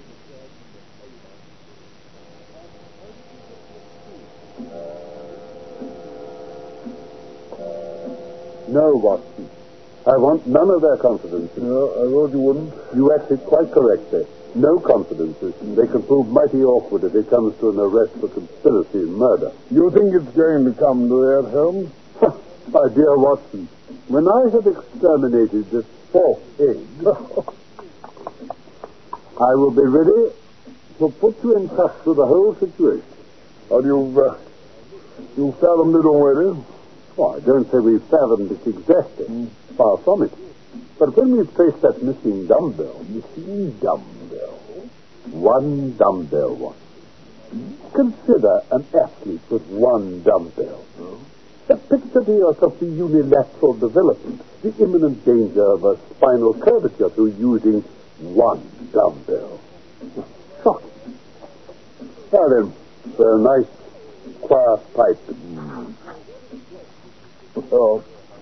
No, Watson. I want none of their confidences. No, I thought you wouldn't. You acted quite correctly. No confidences. They can prove mighty awkward if it comes to an arrest for conspiracy and murder. You think it's going to come to that, Holmes? My dear Watson, when I have exterminated this fourth egg, I will be ready to put you in touch with the whole situation. But you've fathomed it already? Oh, I don't say we've fathomed it exactly. Far from it. But when we traced that missing dumbbell... Missing dumbbell? One dumbbell, Watson. Consider an athlete with one dumbbell. Picture to yourself the unilateral development, the imminent danger of a spinal curvature through using one dumbbell. Shocking. Now then, for a nice, quiet pipe. Oh.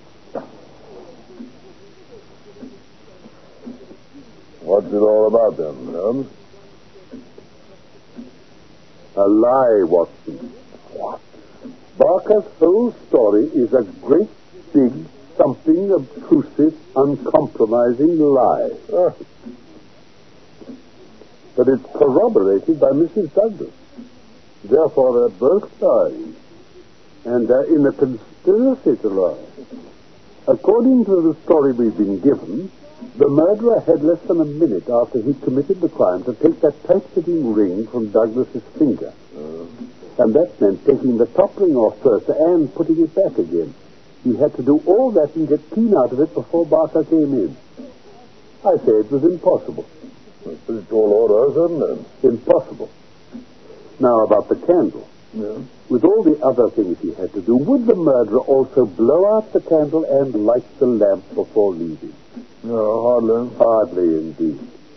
What's it all about then, Holmes? A lie, Watson. What? Barker's whole story is a great, big, something obtrusive, uncompromising lie. But it's corroborated by Mrs. Douglas. Therefore, they're both lying. And they're in a conspiracy to lie. According to the story we've been given, the murderer had less than a minute after he committed the crime to take that tight-fitting ring from Douglas's finger. And that meant taking the top ring off first and putting it back again. He had to do all that and get clean out of it before Barker came in. I say it was impossible. That's pretty tall order, isn't it? Impossible. Now about the candle. Yeah. With all the other things he had to do, would the murderer also blow out the candle and light the lamp before leaving? No, hardly. Hardly indeed.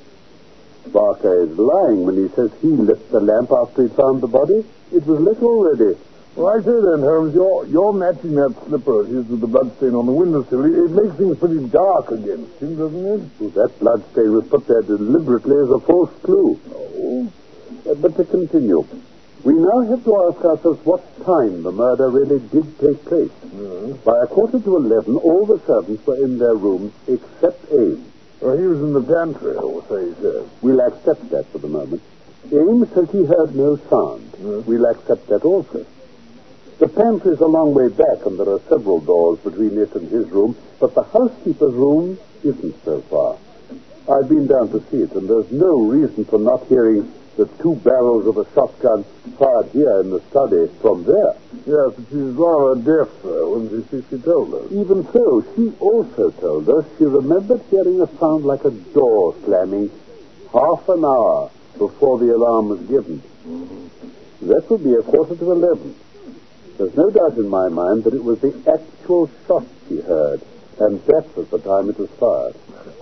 Barker is lying when he says he lit the lamp after he found the body. It was lit already. Well, I say then, Holmes, you're matching that slipper of his with the bloodstain on the windowsill. It makes things pretty dark against him, doesn't it? Well, that bloodstain was put there deliberately as a false clue. Oh? But to continue, we now have to ask ourselves what time the murder really did take place. By 11:15, all the servants were in their rooms except Ames. Well, he was in the pantry, or so he says. We'll accept that for the moment. Ames says he heard no sound. We'll accept that also. The pantry is a long way back, and there are several doors between it and his room, but the housekeeper's room isn't so far. I've been down to see it, and there's no reason for not hearing the two barrels of a shotgun fired here in the study from there. Yes, but she's rather deaf, though, and she told us. Even so, she also told us she remembered hearing a sound like a door slamming half an hour before the alarm was given. That would be 11:15. There's no doubt in my mind that it was the actual shot she heard, and that was the time it was fired.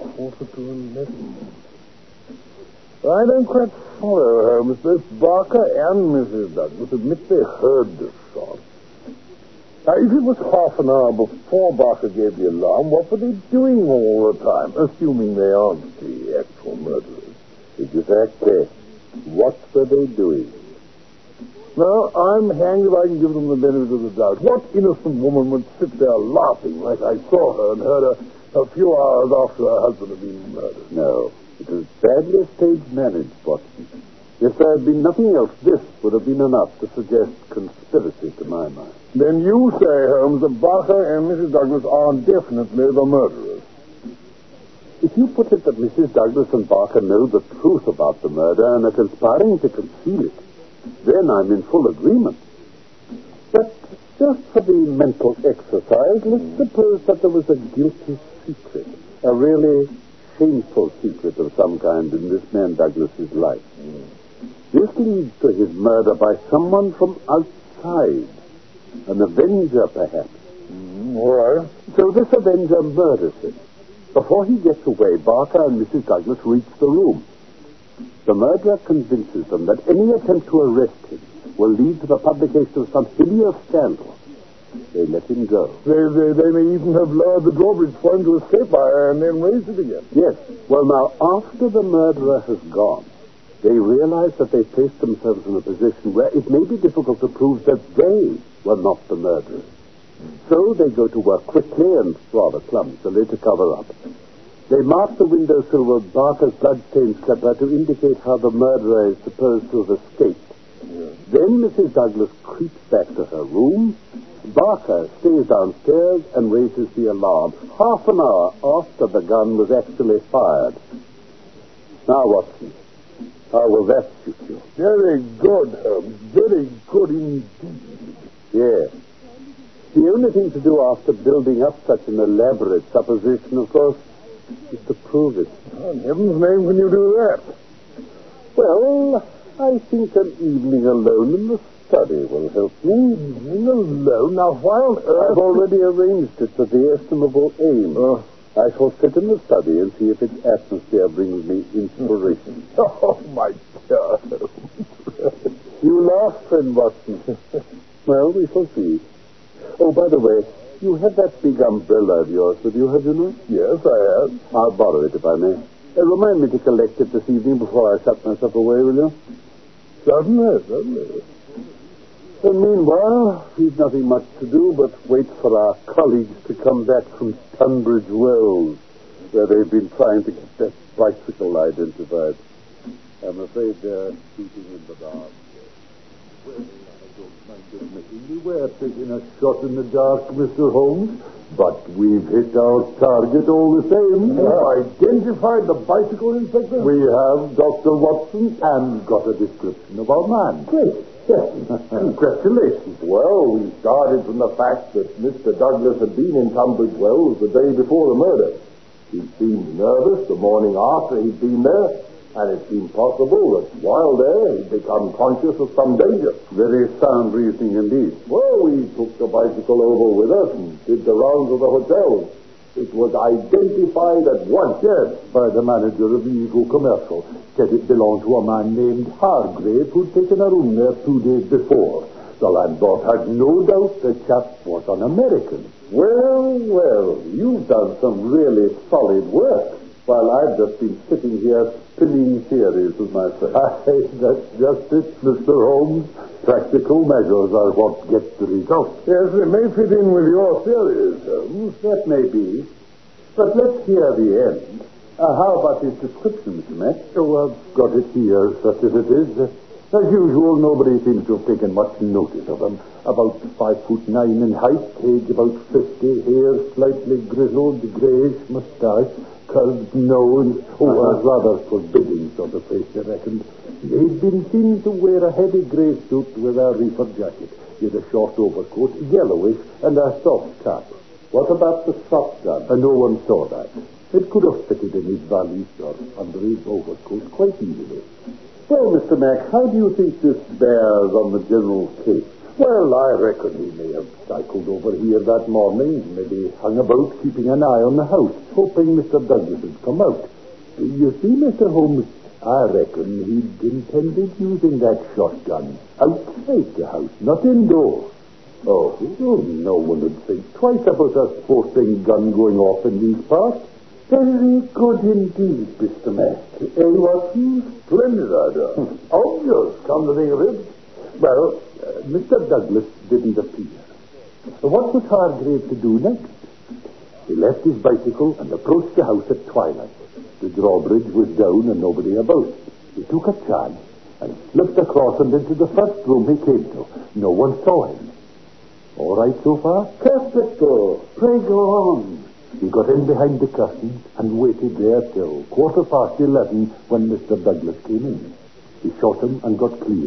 11:15. I don't quite follow, Holmes. Both Barker and Mrs. Douglas admit they heard the shot. Now, if it was half an hour before Barker gave the alarm, what were they doing all the time, assuming they aren't the actual murderers? Exactly. What were they doing? Now, I'm hanged if I can give them the benefit of the doubt. What innocent woman would sit there laughing like I saw her and heard her a few hours after her husband had been murdered? No. It was badly stage managed, Watson. If there had been nothing else, this would have been enough to suggest conspiracy to my mind. Then you say, Holmes, that Barker and Mrs. Douglas are definitely the murderers. If you put it that Mrs. Douglas and Barker know the truth about the murder and are conspiring to conceal it, then I'm in full agreement. But just for the mental exercise, let's suppose that there was a guilty secret, a really shameful secret of some kind in this man Douglas's life. This leads to his murder by someone from outside, an avenger, perhaps. All right. So this avenger murders him. Before he gets away, Barker and Mrs. Douglas reach the room. The murderer convinces them that any attempt to arrest him will lead to the publication of some hideous scandal. They let him go. They may even have lowered the drawbridge for him to escape by and then raised it again. Yes. Well, now, after the murderer has gone, they realize that they've placed themselves in a position where it may be difficult to prove that they were not the murderers. So they go to work quickly and rather clumsily to cover up. They mark the windowsill with Barker's blood-stained slipper to indicate how the murderer is supposed to have escaped. Then Mrs. Douglas creeps back to her room. Barker stays downstairs and raises the alarm half an hour after the gun was actually fired. Now, Watson, how will that suit you? Very good, Holmes. Very good indeed. Yes. The only thing to do after building up such an elaborate supposition, of course, is to prove it. In heaven's name can you do that? Well, I think an evening alone in the study will help me. Evening alone? Now, why on earth... I've already arranged it with the estimable aim. I shall sit in the study and see if its atmosphere brings me inspiration. Oh, my God. You laugh, friend Watson. Well, we shall see. Oh, by the way, you have that big umbrella of yours with you, have you not? Yes, I have. I'll borrow it if I may. Remind me to collect it this evening before I shut myself away, will you? Certainly. And meanwhile, we've nothing much to do but wait for our colleagues to come back from Tunbridge Wells, where they've been trying to get that bicycle identified. I'm afraid they're shooting in the dark. Well, I don't mind admitting we were taking a shot in the dark, Mr. Holmes, but we've hit our target all the same. You've identified the bicycle, Inspector? We have, Dr. Watson, and got a description of our man. Great. Congratulations. Well, we started from the fact that Mr. Douglas had been in Tunbridge Wells the day before the murder. He seemed nervous the morning after he'd been there, and it seemed possible that while there he'd become conscious of some danger. Very sound reasoning indeed. Well, we took the bicycle over with us and did the rounds of the hotel. It was identified at once. Yes, by the manager of the Eagle Commercial. Said it belonged to a man named Hargrave who'd taken a room there 2 days before. The landlord had no doubt the chap was an American. Well, you've done some really solid work, while I've just been sitting here spinning theories with myself. That's just it, Mr. Holmes. Practical measures are what get the result. Yes, it may fit in with your theories, Holmes. That may be. But let's hear the end. How about his description, Mr. Mack? Oh, I've got it here, such as it is. As usual, nobody seems to have taken much notice of him. About 5'9" in height, age about 50, hair slightly grizzled, greyish moustache, curved nose. Rather forbidding sort of face, I reckoned. He'd been seen to wear a heavy grey suit with a reefer jacket. He had a short overcoat, yellowish, and a soft cap. What about the shotgun? No one saw that. It could have fitted in his valise or under his overcoat quite easily. Well, Mr. Mack, how do you think this bears on the general case? Well, I reckon he may have cycled over here that morning, maybe hung about keeping an eye on the house, hoping Mr. Douglas had come out. You see, Mr. Holmes, I reckon he'd intended using that shotgun outside the house, not indoors. Oh, no one would think twice about a sporting gun going off in these parts. Very good indeed, Mr. Mack. Watson? Splendid idea. Obvious, come to think of it. Well, Mr. Douglas didn't appear. What was Hargrave to do next? He left his bicycle and approached the house at twilight. The drawbridge was down and nobody about. He took a chance and slipped across and into the first room he came to. No one saw him. All right so far? Perfecto. Pray go on. He got in behind the curtains and waited there till 11:15 when Mr. Douglas came in. He shot him and got clear.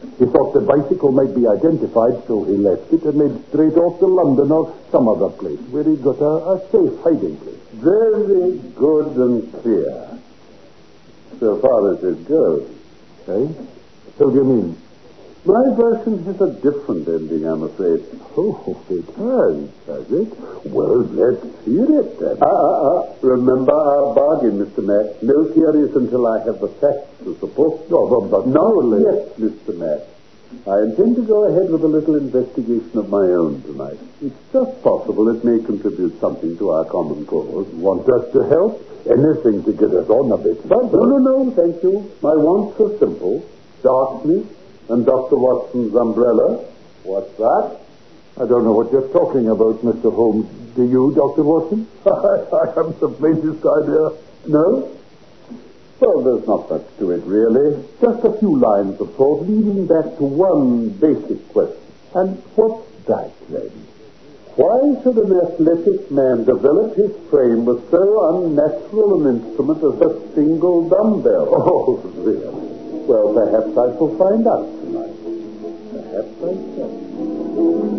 He thought the bicycle might be identified, so he left it and made straight off to London or some other place where he got a safe hiding place. Very good and clear. So far as it goes. Eh? So do you mean? My version has a different ending, I'm afraid. Oh, it has it? Well, let's hear it then. Remember our bargain, Mr. Mack. No theories until I have the facts to support. But not yet, Mr. Mack. I intend to go ahead with a little investigation of my own tonight. It's just possible it may contribute something to our common cause. Want us to help? Anything to get us on a bit further. No, thank you. My wants are simple. Darkness and Dr. Watson's umbrella. What's that? I don't know what you're talking about, Mr. Holmes. Do you, Dr. Watson? I haven't the faintest idea. No? Well, there's not much to it, really. Just a few lines of thought leading back to one basic question. And what's that, then? Why should an athletic man develop his frame with so unnatural an instrument as a single dumbbell? Oh, really? Well, perhaps I shall find out tonight. Perhaps I shall.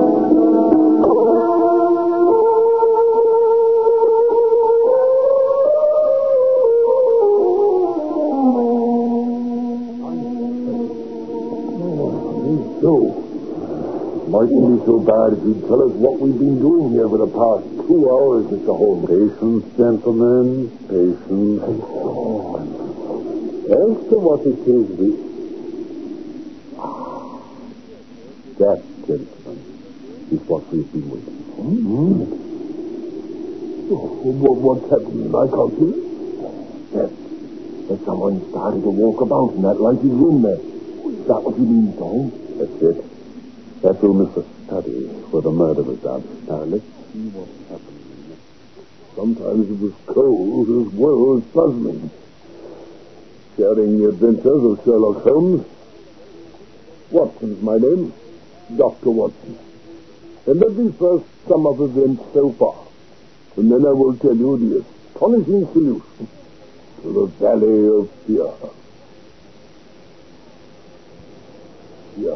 So, mightn't be so bad if you'd tell us what we've been doing here for the past 2 hours, Mr. Holmes. Patience, gentlemen, patience. As to what it is that, gentlemen, is what we've been waiting for. What's happening? I can't see it. Yes, there's someone starting to walk about in that lighted room there. Is that what you mean, Tom? That's it. That room is the study where the murder was done. Now, let's see what's happening. Sometimes it was cold as well as puzzling. Sharing the adventures of Sherlock Holmes. Watson's my name. Dr. Watson. And let me first sum up events so far. And then I will tell you the astonishing solution to the Valley of Fear. Yeah.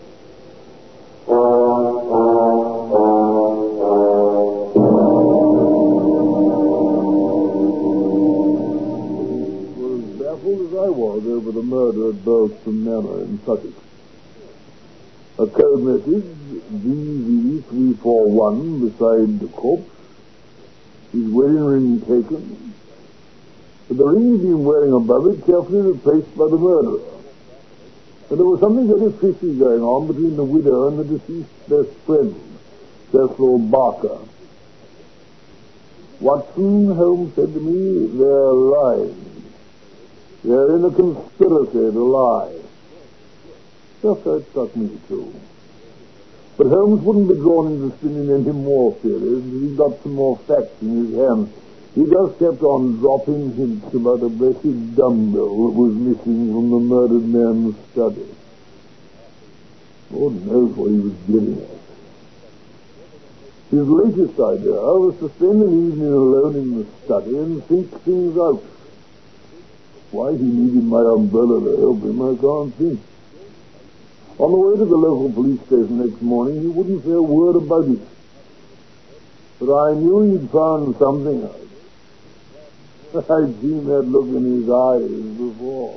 Baffled as I was over the murder at Burlston Manor in Sussex. A code message, VV341, beside the corpse. His wedding ring taken. But the ring he'd been wearing above it carefully replaced by the murderer. And there was something very fishy going on between the widow and the deceased's best friend, Cecil Barker. Watson, Holmes said to me, they're lying. They're in a conspiracy to lie. Just that struck me, too. But Holmes wouldn't be drawn into spinning any more theories. He got some more facts in his hands. He just kept on dropping hints about a blessed dumbbell that was missing from the murdered man's study. Lord knows what he was getting at. His latest idea was to spend an evening alone in the study and think things out. Why he needed my umbrella to help him, I can't think. On the way to the local police station next morning, he wouldn't say a word about it. But I knew he'd found something out. I'd seen that look in his eyes before.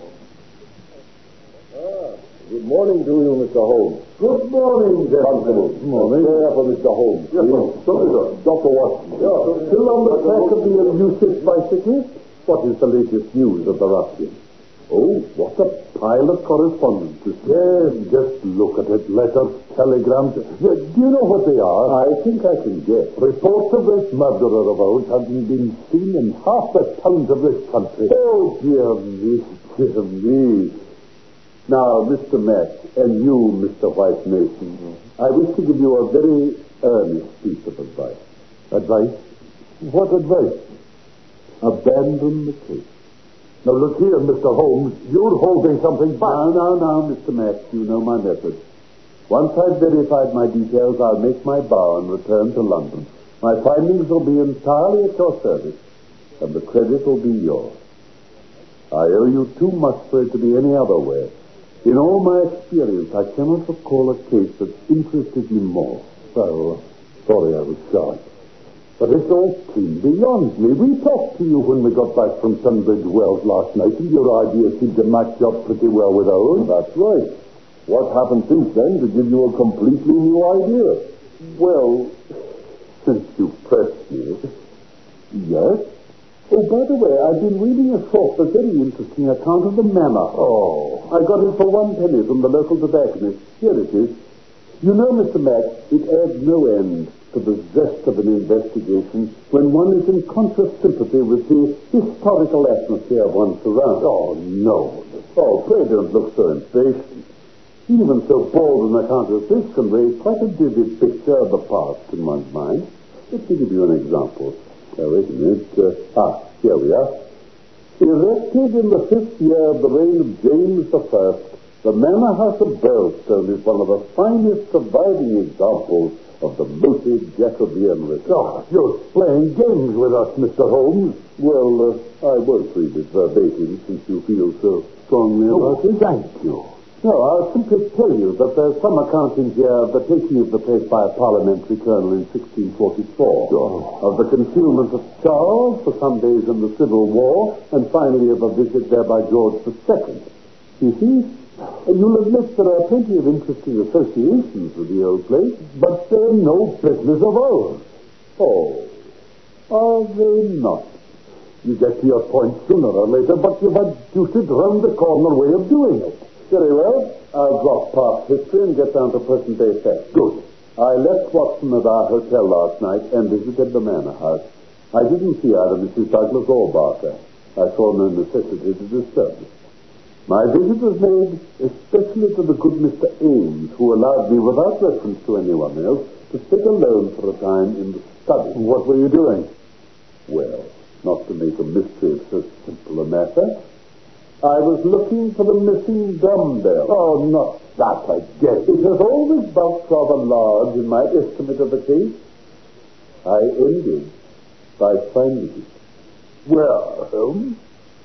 Good morning to you, Mr. Holmes. Good morning, gentlemen. Good morning. Stay up with Mr. Holmes. Yes, sir. Sorry, sir. Dr. Watson. Yeah. Still on the track of the elusive bicyclist? What is the latest news of the ruffian? Oh, what a pile of correspondence. Yes, just look at it. Letters, telegrams. Do you know what they are? I think I can guess. Reports of this murderer of ours having been seen in half the towns of this country. Oh, dear me, dear me. Now, Mr. Mack, and you, Mr. White Mason, I wish to give you a very earnest piece of advice. Advice? What advice? Abandon the case. Now, look here, Mr. Holmes. You're holding something back. Now, Mr. Mack, you know my method. Once I've verified my details, I'll make my bow and return to London. My findings will be entirely at your service, and the credit will be yours. I owe you too much for it to be any other way. In all my experience, I cannot recall a case that interested me more. Well, sorry I was shy. But it's all came beyond me. We talked to you when we got back from Tunbridge Wells last night, and your ideas seemed to match up pretty well with ours. That's right. What happened since then to give you a completely new idea? Well, since you pressed me, yes. Oh, by the way, I've been reading a short but very interesting account of the manor. Oh. I got it for 1 penny from the local tobacconist. Here it is. You know, Mr. Mack, it adds no end to the zest of an investigation when one is in conscious sympathy with the historical atmosphere of one's surroundings. Oh, no. Oh, pray don't look so impatient. Even so bald an account as this can raise quite a vivid picture of the past in one's mind. Let me give you an example. Now, wait a minute. Here we are. Erected in the 5th year of the reign of James I, the Manor House of Birlstone is one of the finest surviving examples of the moated Jacobean ritual. Oh, you're playing games with us, Mr. Holmes. Well, I won't read it verbatim since you feel so strongly about it. Thank you. No, I'll simply tell you that there's some account in here of the taking of the place by a parliamentary colonel in 1644, of the concealment of Charles for some days in the Civil War, and finally of a visit there by George II. You see, you'll admit there are plenty of interesting associations with the old place, but they're no business of ours. Oh, are they not? You get to your point sooner or later, but you've a deuced round-the-corner way of doing it. Very well. I'll drop past history and get down to present-day facts. Good. I left Watson at our hotel last night and visited the manor house. I didn't see either Mrs. Douglas or Barker. I saw no necessity to disturb them. My visit was made especially to the good Mr. Ames, who allowed me, without reference to anyone else, to sit alone for a time in the study. What were you doing? Well, not to make a mystery of so simple a matter, I was looking for the missing dumbbell. Oh, not that, I guess. It has always bulked rather large in my estimate of the case. I ended by finding it. Where, Holmes?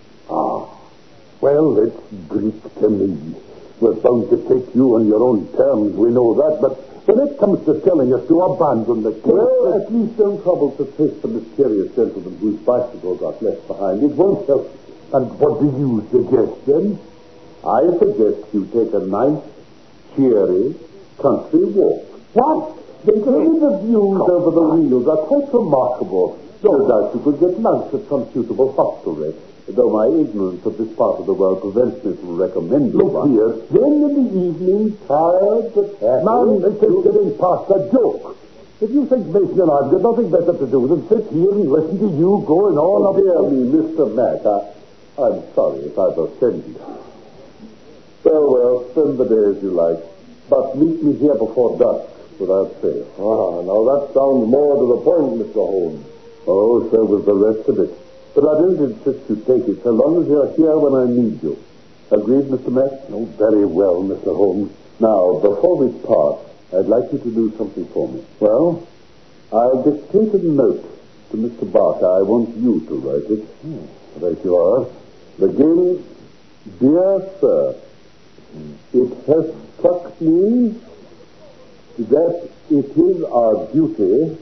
Well, it's Greek to me. We're bound to take you on your own terms, we know that, but when it comes to telling us to abandon the case... Well, at least don't trouble to trace the mysterious gentleman whose bicycle got left behind. It won't help. And what do you suggest, then? I suggest you take a nice, cheery, country walk. What? The views over the wheels are quite remarkable. No doubt you could get lunch at some suitable hostelry, though my ignorance of this part of the world prevents me from recommending one. Here. Then in the evening, tired but happy... Man, it's getting past a joke. If you think Mason and I've got nothing better to do than sit here and listen to you going on up here... Dear me, Mr. Mack, I'm sorry if I've offended you. Well, spend the day as you like. But meet me here before dusk without fail. Now that sounds more to the point, Mr. Holmes. Oh, so was the rest of it. But I don't insist you take it so long as you're here when I need you. Agreed, Mr. Mack? Oh, very well, Mr. Holmes. Now, before we part, I'd like you to do something for me. Well, I'll dictate a note to Mr. Barker. I want you to write it. Right you are. Begin, Dear Sir, it has struck me that it is our duty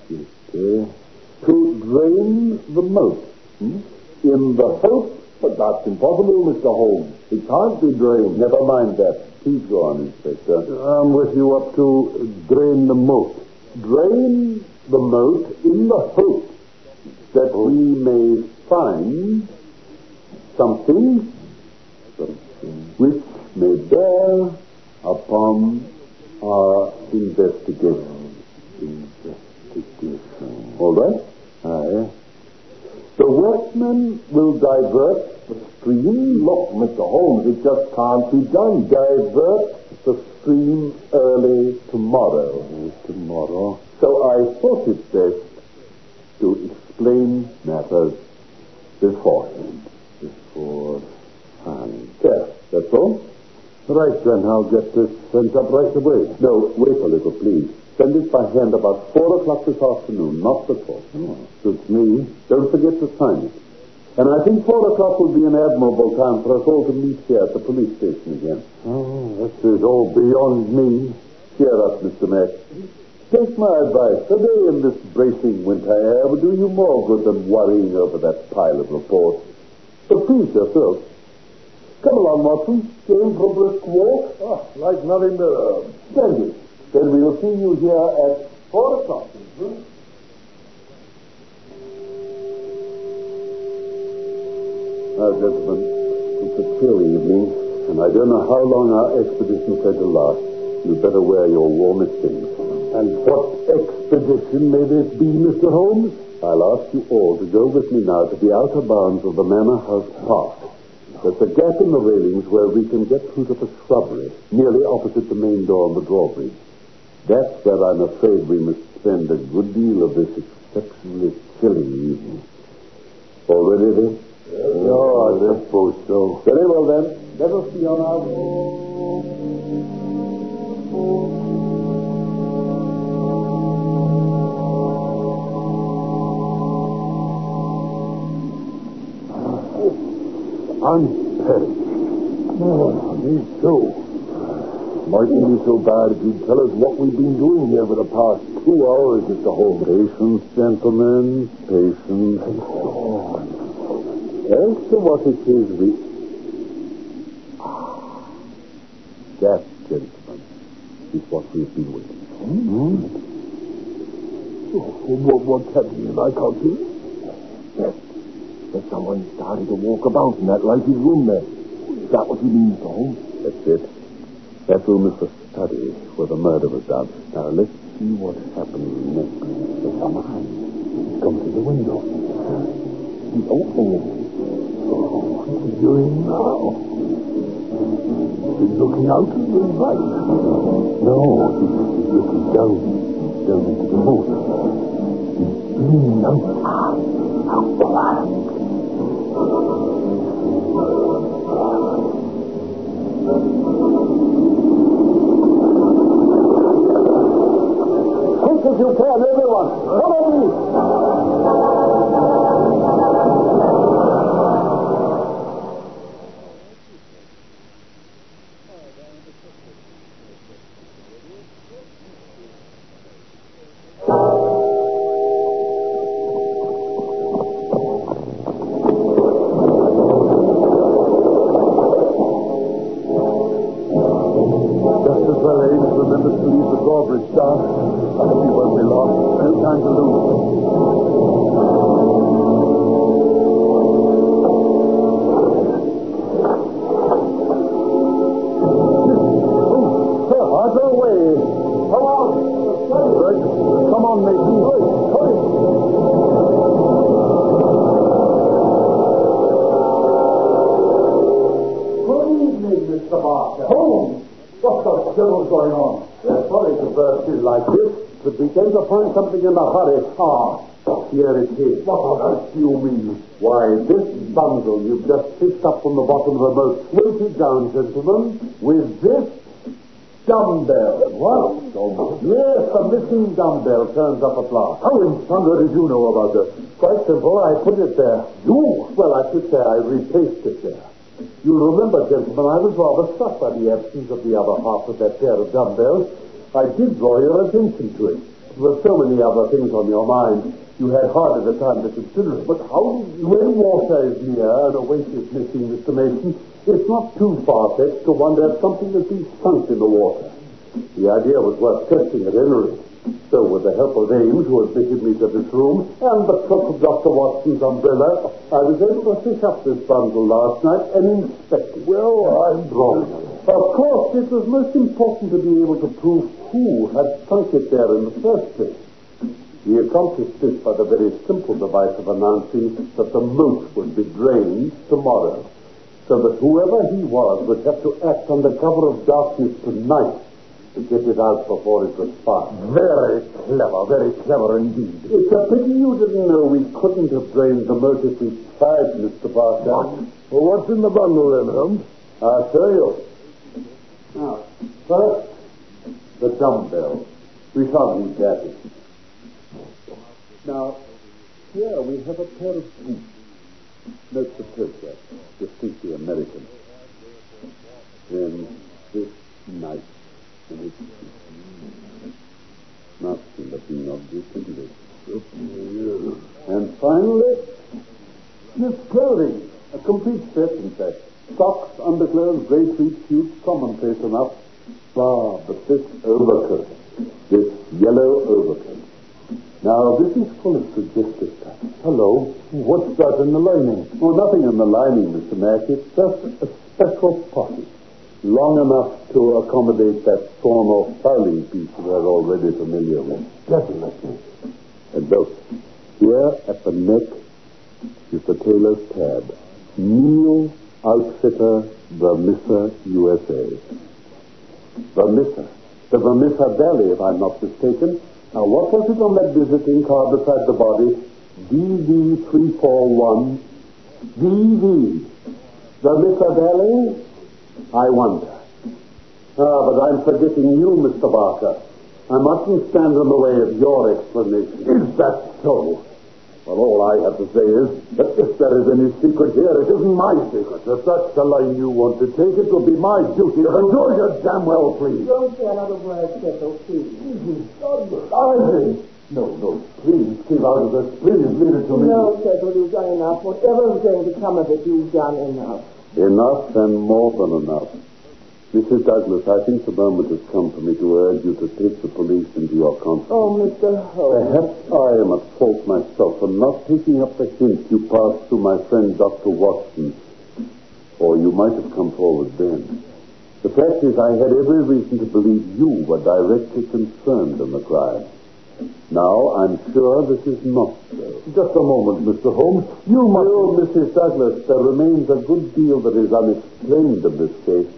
to drain the moat in the hope... But that's impossible, Mr. Holmes. It can't be drained. Never mind that. Please go on, Inspector. I'm with you up to drain the moat. Drain the moat in the hope that we may find something which may bear upon our investigation. All right? Aye. The workmen will divert the stream. Look, Mr. Holmes, it just can't be done. Divert the stream early tomorrow. Tomorrow? So I thought it best to explain matters beforehand. Beforehand. Yes, that's all. Right, then, I'll get this sent up right away. No, wait a little, please. Send it by hand about 4 o'clock this afternoon, not before. Suits me. Don't forget to sign it. And I think 4 o'clock will be an admirable time for us all to meet here at the police station again. Oh, this is all beyond me. Cheer up, Mr. Mack. Take my advice. A day in this bracing winter air will do you more good than worrying over that pile of reports. But please yourself. Come along, Watson. Came for a brisk walk? Oh, like nothing better. Splendid. Then we'll see you here at 4 o'clock. Now, gentlemen, it's a chill evening, and I don't know how long our expedition's going to last. You'd better wear your warmest things. And what expedition may this be, Mr. Holmes? I'll ask you all to go with me now to the outer bounds of the Manor House Park. There's a gap in the railings where we can get through to the shrubbery, nearly opposite the main door on the drawbridge. That's where I'm afraid we must spend a good deal of this exceptionally chilly evening. All ready, then? No, I suppose so. Very well, then. Let us be on our way. I'm perished. Oh, me too. Mightn't be so bad if you'd tell us what we've been doing here for the past 2 hours, Mr. Holmes. Patience, gentlemen. Patience. As to what it is that, gentlemen, is what we've been waiting for. What's happening? I can't see. Yes. There's someone starting to walk about in that lighted room there. Is that what you mean, Holmes? That's it. That room is the study where the murder was done. Now, let's see what happens next. There's someone. He's come to the window. He's opening it. What's he doing now? He's looking out to the right. No, he's looking down into the moat. He's leaning out. How quiet. Quick as you can, everyone. Follow me. Find something in a hurry. Here it is. What on earth do you mean? Why, this bundle you've just picked up from the bottom of the boat. Weight it down, gentlemen, with this dumbbell. What? Yes, the missing dumbbell turns up at last. How in thunder did you know about this? Quite simple. I put it there. You? Well, I should say I replaced it there. You'll remember, gentlemen, I was rather struck by the absence of the other half of that pair of dumbbells. I did draw your attention to it. There were so many other things on your mind, you had hardly the time to consider it. But how did you... When water is near and a weight is missing, Mr. Mason, it's not too far-fetched to wonder if something has been sunk in the water. The idea was worth testing at any rate. So, with the help of Ames, who admitted me to this room, and the crook of Dr. Watson's umbrella, I was able to fish up this bundle last night and inspect it. Well, I'm wrong. Of course, it was most important to be able to prove who had sunk it there in the first place. He accomplished this by the very simple device of announcing that the moat would be drained tomorrow, so that whoever he was would have to act under cover of darkness tonight to get it out before it was found. Very clever indeed. It's a pity you didn't know we couldn't have drained the moat if we tried, Mr. Barker. What? Well, what's in the bundle then, Holmes? I'll show you. Now, first, the dumbbell. We found these gases. Now, here we have a pair of boots. Note the pleasure, distinctly American. Then this knife, and it's nasty-looking object, isn't it? And finally, this clothing, a complete set, in fact. Socks, underclothes, grey tweed suit, commonplace enough. But this overcoat, this yellow overcoat. Now, this is full of suggestive stuff. Hello, what's that in the lining? Oh, nothing in the lining, Mr. Mack. It's just a special pocket, long enough to accommodate that torn off filing piece we're already familiar with. Definitely. And look, here at the neck is the tailor's tab. Neil Outfitter, Vermissa, USA. Vermissa. The Vermissa Valley, if I'm not mistaken. Now, what was it on that visiting card beside the body? DV341. DV. Vermissa Valley? I wonder. But I'm forgetting you, Mr. Barker. I mustn't stand in the way of your explanation. Is that so? Well, all I have to say is that if there is any secret here, it isn't my secret. If that's the line you want to take, it will be my duty to do your damn well, please. Don't say another word, Cecil, please. No, please, keep out of this. Please, leave it to me. No, Cecil, you've done enough. Whatever is going to come of it, you've done enough. Enough and more than enough. Mrs. Douglas, I think the moment has come for me to urge you to take the police into your confidence. Oh, Mr. Holmes. Perhaps I am at fault myself for not taking up the hint you passed to my friend Dr. Watson. Or you might have come forward then. The fact is, I had every reason to believe you were directly concerned in the crime. Now, I'm sure this is not so. Just a moment, Mr. Holmes. You must... Oh, Mrs. Douglas, there remains a good deal that is unexplained in this case.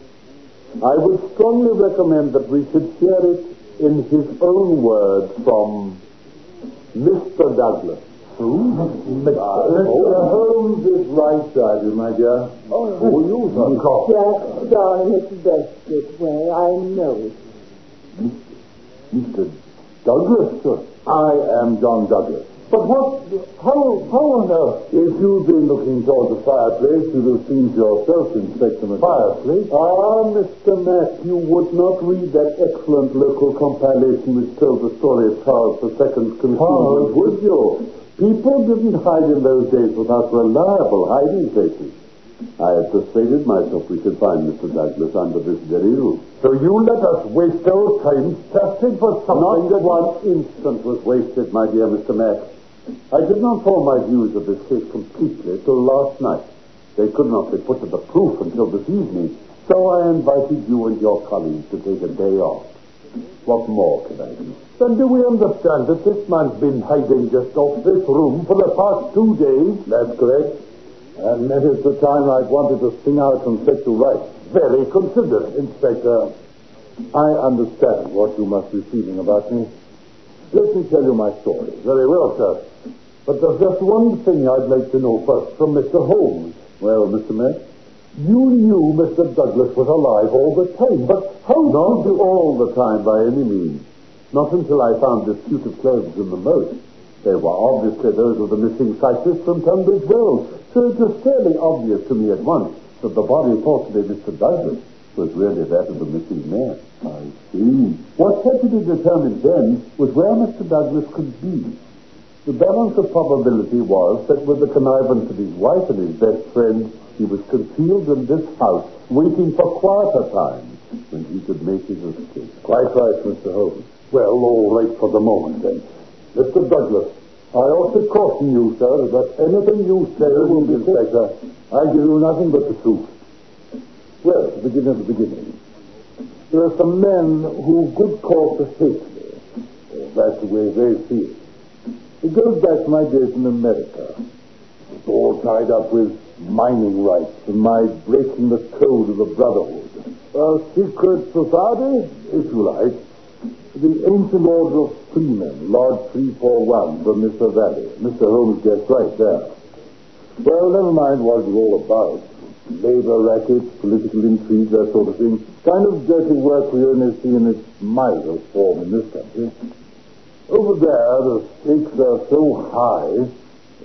I would strongly recommend that we should hear it in his own words from Mr. Douglas. Who? Mr. Holmes is right side, my dear. Oh, you, Jack, darling, it's the best this way. I know it. Mr. Douglas, sir. I am John Douglas. But how on earth? If you'd been looking towards the fireplace, you'd have seen yourself, Inspector McGee. Fireplace? Mr. Mack, you would not read that excellent local compilation which tells the story of Charles II's concealment, would you? People didn't hide in those days without reliable hiding places. I had persuaded myself we could find Mr. Douglas under this very roof. So you let us waste our time searching for something that... Not 1 instant was wasted, my dear Mr. Mack. I did not form my views of this case completely till last night. They could not be put to the proof until this evening. So I invited you and your colleagues to take a day off. What more can I do? Then do we understand that this man's been hiding just off this room for the past 2 days? That's correct. And that is the time I've wanted to sing out and set you right. Very considerate, Inspector. I understand what you must be feeling about me. Let me tell you my story. Very well, sir. But there's just one thing I'd like to know first from Mr. Holmes. Well, Mr. Mack, you knew Mr. Douglas was alive all the time, but how... Not all the time, by any means. Not until I found this suit of clothes in the moat. They were obviously those of the missing cyclist from Tunbridge Wells, so it was fairly obvious to me at once that the body thought to be Mr. Douglas was really that of the missing man. I see. What had to be determined then was where Mr. Douglas could be. The balance of probability was that with the connivance of his wife and his best friend, he was concealed in this house, waiting for quieter times when he could make his escape. Quite right, Mr. Holmes. Well, all right for the moment, then. Mr. Douglas, I ought to caution you, sir, that anything you say will be... Inspector, I give you nothing but the truth. Well, to begin at the beginning. There are some men who good cause to hate me. That's the way they see it. It goes back to my days in America. It's all tied up with mining rights and my breaking the code of the Brotherhood. A secret society, if you like. The Ancient Order of Freemen, Lord 341 from Mr. Valley. Mr. Holmes gets right there. Well, never mind what it's all about. Labor rackets, political intrigue, that sort of thing. Kind of dirty work we only see in its mildest form in this country. Over there, the stakes are so high,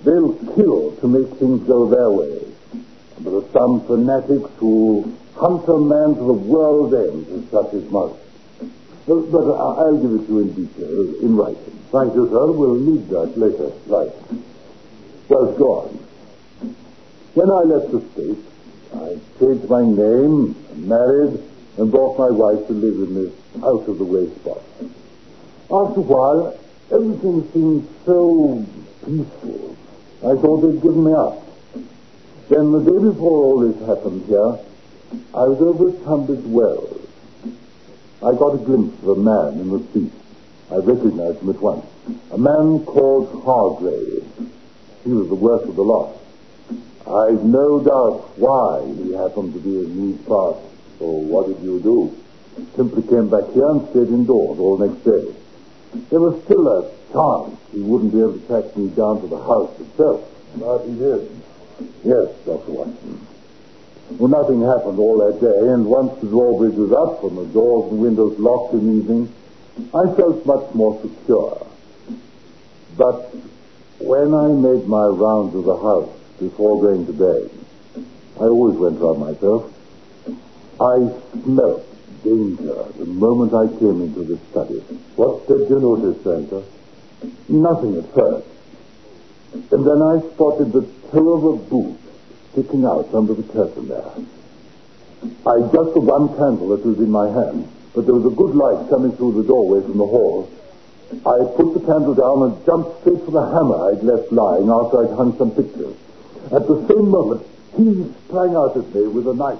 They'll kill to make things go their way. But there are some fanatics who hunt a man to the world's end, and such is must. But I'll give it to you in detail, in writing. Thank you, sir. We'll need that later. Right. Well, go on. When I left the States, I changed my name, married, and brought my wife to live in this out-of-the-way spot. After a while, everything seemed so peaceful. I thought they'd given me up. Then the day before all this happened here, I was over at Tunbridge Wells. I got a glimpse of a man in the street. I recognized him at once. A man called Hargrave. He was the worst of the lot. I've no doubt why he happened to be in these parts. So what did you do? Simply came back here and stayed indoors all next day. There was still a chance he wouldn't be able to track me down to the house itself. But he did. Yes, Dr. Watson. Well, nothing happened all that day, and once the drawbridge was up and the doors and windows locked in the evening, I felt much more secure. But when I made my rounds of the house before going to bed, I always went round myself, I smelt danger the moment I came into the study. What did you notice, then, sir? Nothing at first. And then I spotted the toe of a boot sticking out under the curtain there. I just the one candle that was in my hand, but there was a good light coming through the doorway from the hall. I put the candle down and jumped straight for the hammer I'd left lying after I'd hung some pictures. At the same moment, he sprang out at me with a knife.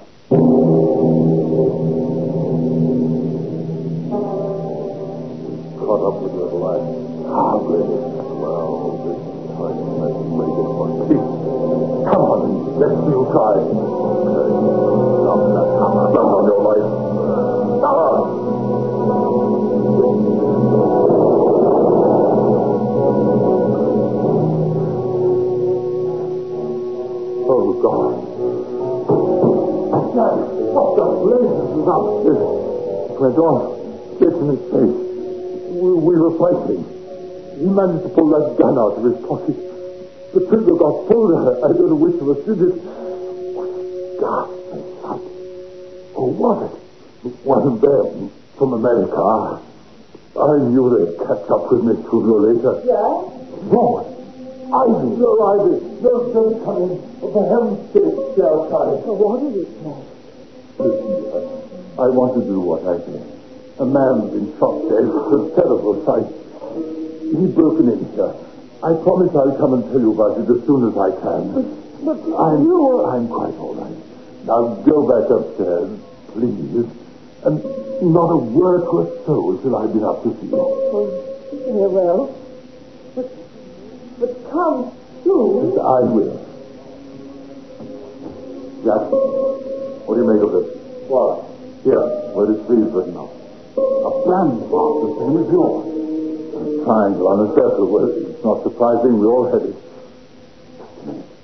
Caught up with your life. Ah, great. Well, this time let's make it for peace. Come on, let's see you try. Drop that hammer. Down on your life. Come on. Oh, God. Jack, what the blazes is up? It went off. It's in his face. We were fighting. He managed to pull that gun out of his pocket. The trigger got pulled. I don't know which of us did it. What ghastly sight. Who was it? One Ben from America. I knew they'd catch up with me sooner or later. Yes? No. Ivy. No, Ivy. No, don't come in. For heaven's sake, stay outside. Well, what did it say? Listen, I want to do what I did. A man's been shot dead. It's a terrible sight. He's broken in here. I promise I'll come and tell you about it as soon as I can. But I'm quite all right. Now go back upstairs, please. And not a word to a soul till I've been up to see you. Oh, very well. But come soon. Yes, I will. Jack, what do you make of this? What? Here, where his sleeve's written up. A brand mark the same as yours. A triangle on a circle. Well, it's not surprising. We all had it. Just a minute.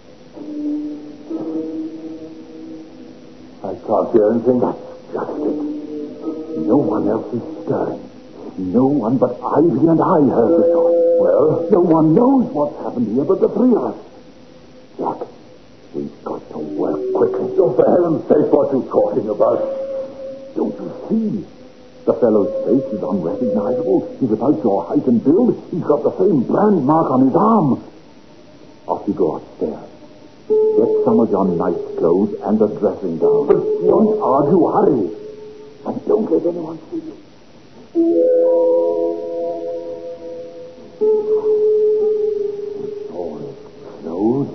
I can't hear anything. That's just it. No one else is stirring. No one but Ivy and I heard the shot. Well, no one knows what's happened here but the three of us. Jack, we've got to work quickly. Oh, for heaven's sake, what are you talking about? Don't you see? The fellow's face is unrecognizable. He's about your height and build. He's got the same brand mark on his arm. Off you go upstairs. Get some of your nice clothes and a dressing gown. But don't argue. Hurry. And don't let anyone see you. All is clothes.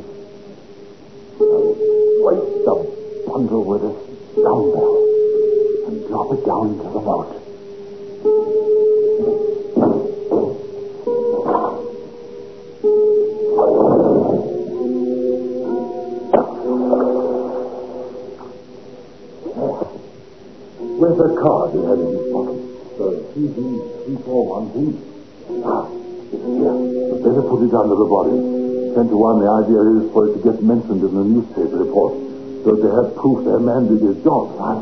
Weight the bundle with a dumbbell and drop it down into the moat. Where's the card he had in his pocket? The TV341B. Ah, it's here. But better put it under the body. 10 to 1, the idea is for it to get mentioned in the newspaper report. So they have proof their man did his job, right?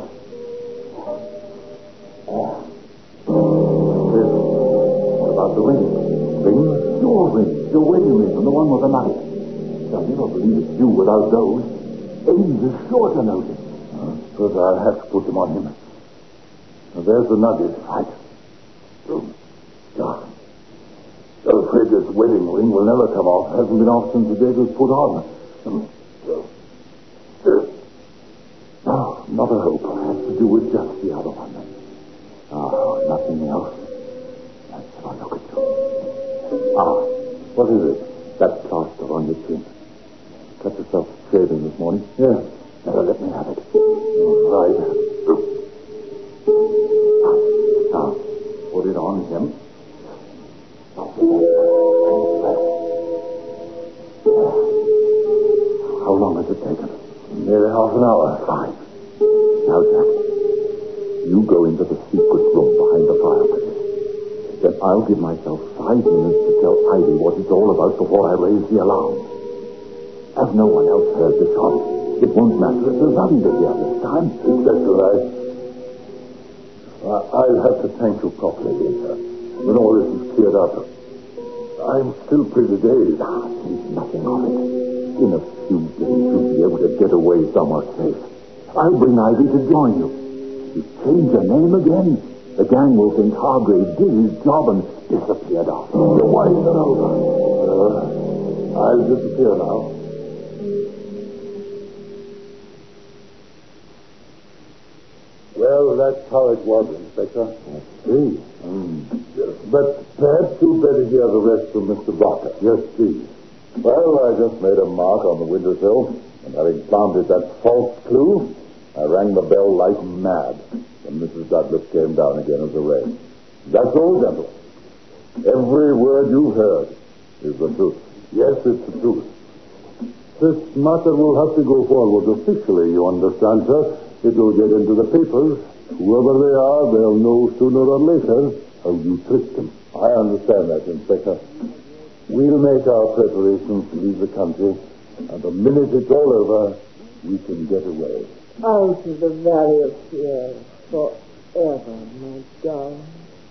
What about the ring? Ring? Your ring. Your wedding ring, and the one with the knife. I'll never believe it's you without those. Ames is sure to notice. But I'll have to put them on him. Now, there's the nugget. Right. God. I'm afraid this wedding ring will never come off. Hasn't been off since the day it was put on. No, not a hope. Has to do with just the other one. Nothing else. Let's have a look at you. What is it? That plaster on your chin. Cut yourself shaving this morning? Yeah. Now, let me have it. Right. Now, put it on him. How long has it taken? Nearly half an hour. Fine. Now, Jack, you go into the secret room behind the fireplace. Then I'll give myself 5 minutes to tell Ivy what it's all about before I raise the alarm. As no one else heard the shot, it won't matter if there's nothing to hear this time. Exactly right. I'll have to thank you properly, Lisa. When all this is cleared up, I'm still pretty dazed. Think nothing of it. In a few days, you'll be able to get away somewhere safe. I'll bring Ivy to join you. You change your name again, the gang will think Hargrave did his job and disappeared off. Your wife and over. I'll disappear now. Well, that's how it was, Inspector. I see. But perhaps you'd better hear the rest from Mr. Barker. Yes, please. Well, I just made a mark on the windowsill, and having planted that false clue, I rang the bell like mad when Mrs. Douglas came down again as a rain. That's all, gentlemen. Every word you've heard is the truth. Yes, it's the truth. This matter will have to go forward officially, you understand, sir. It will get into the papers. Whoever they are, they'll know sooner or later how you tricked them. I understand that, Inspector. We'll make our preparations to leave the country, and the minute it's all over, we can get away. Out of the valley of fear forever, my darling.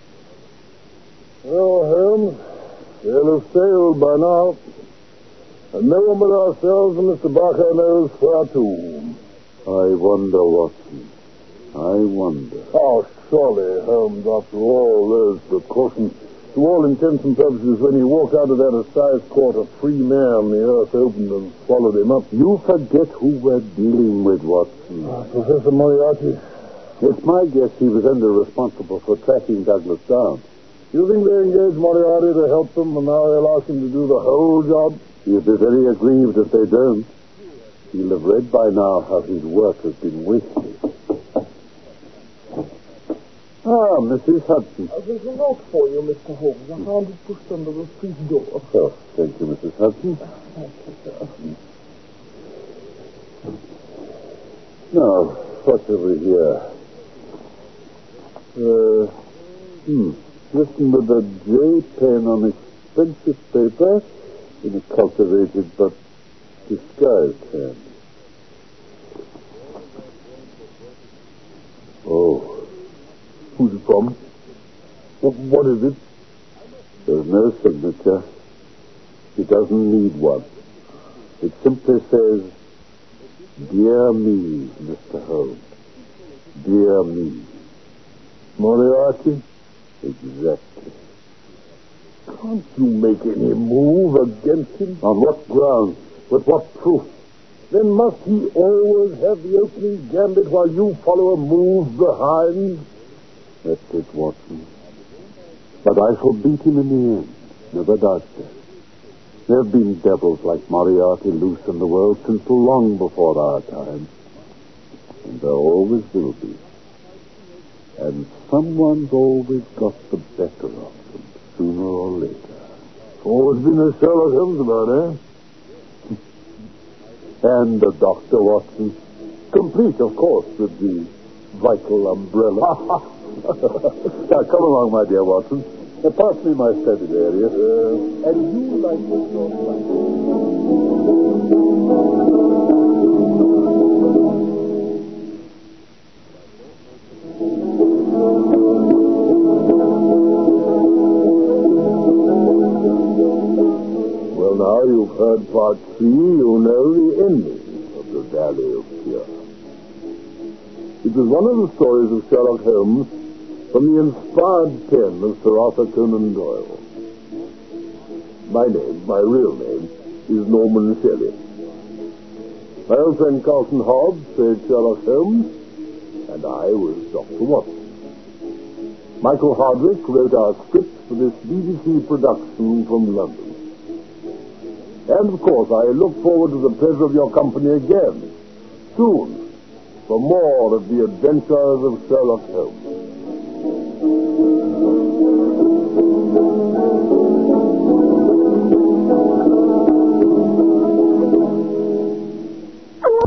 Well, Holmes, they'll have sailed by now. And no one but ourselves and Mr. Barker knows where to. I wonder, Watson. I wonder. Oh, surely, Holmes, after all those precautions, to all intents and purposes, when he walked out of that assize court, a free man, the earth opened and swallowed him up. You forget who we're dealing with, Watson. Professor Moriarty. It's my guess he was responsible for tracking Douglas down. You think they engaged Moriarty to help them, and now they'll ask him to do the whole job? He'll be very aggrieved if they don't. He'll have read by now how his work has been wasted. Mrs. Hudson. There's a note for you, Mr. Holmes. I found it pushed under the street door. Oh, thank you, Mrs. Hudson. Thank you, sir. Now, what have we here? Written with a J pen on expensive paper in a cultivated but disguised hand. Oh. Who's it from? What is it? There's no signature. It doesn't need one. It simply says, Dear me, Mr. Holmes. Dear me. Moriarty? Exactly. Can't you make any move against him? On what grounds? With what proof? Then must he always have the opening gambit while you follow a move behind? That's it, Watson. But I shall beat him in the end. Never doubt that. There have been devils like Moriarty loose in the world since long before our time. And there always will be. And someone's always got the better of them, sooner or later. Always been a Sherlock Holmes about, eh? And the Dr. Watson. Complete, of course, with the vital umbrella. Now, come along, my dear Watson. Pass me my studded area. And you like this your flight. Well, now you've heard part Part 3, you know the ending of The Valley of Fear. It was one of the stories of Sherlock Holmes from the inspired pen of Sir Arthur Conan Doyle. My real name, is Norman Shelley. My old friend Carlton Hobbs played Sherlock Holmes, and I was Dr. Watson. Michael Hardwick wrote our script for this BBC production from London. And, of course, I look forward to the pleasure of your company again, soon, for more of the adventures of Sherlock Holmes.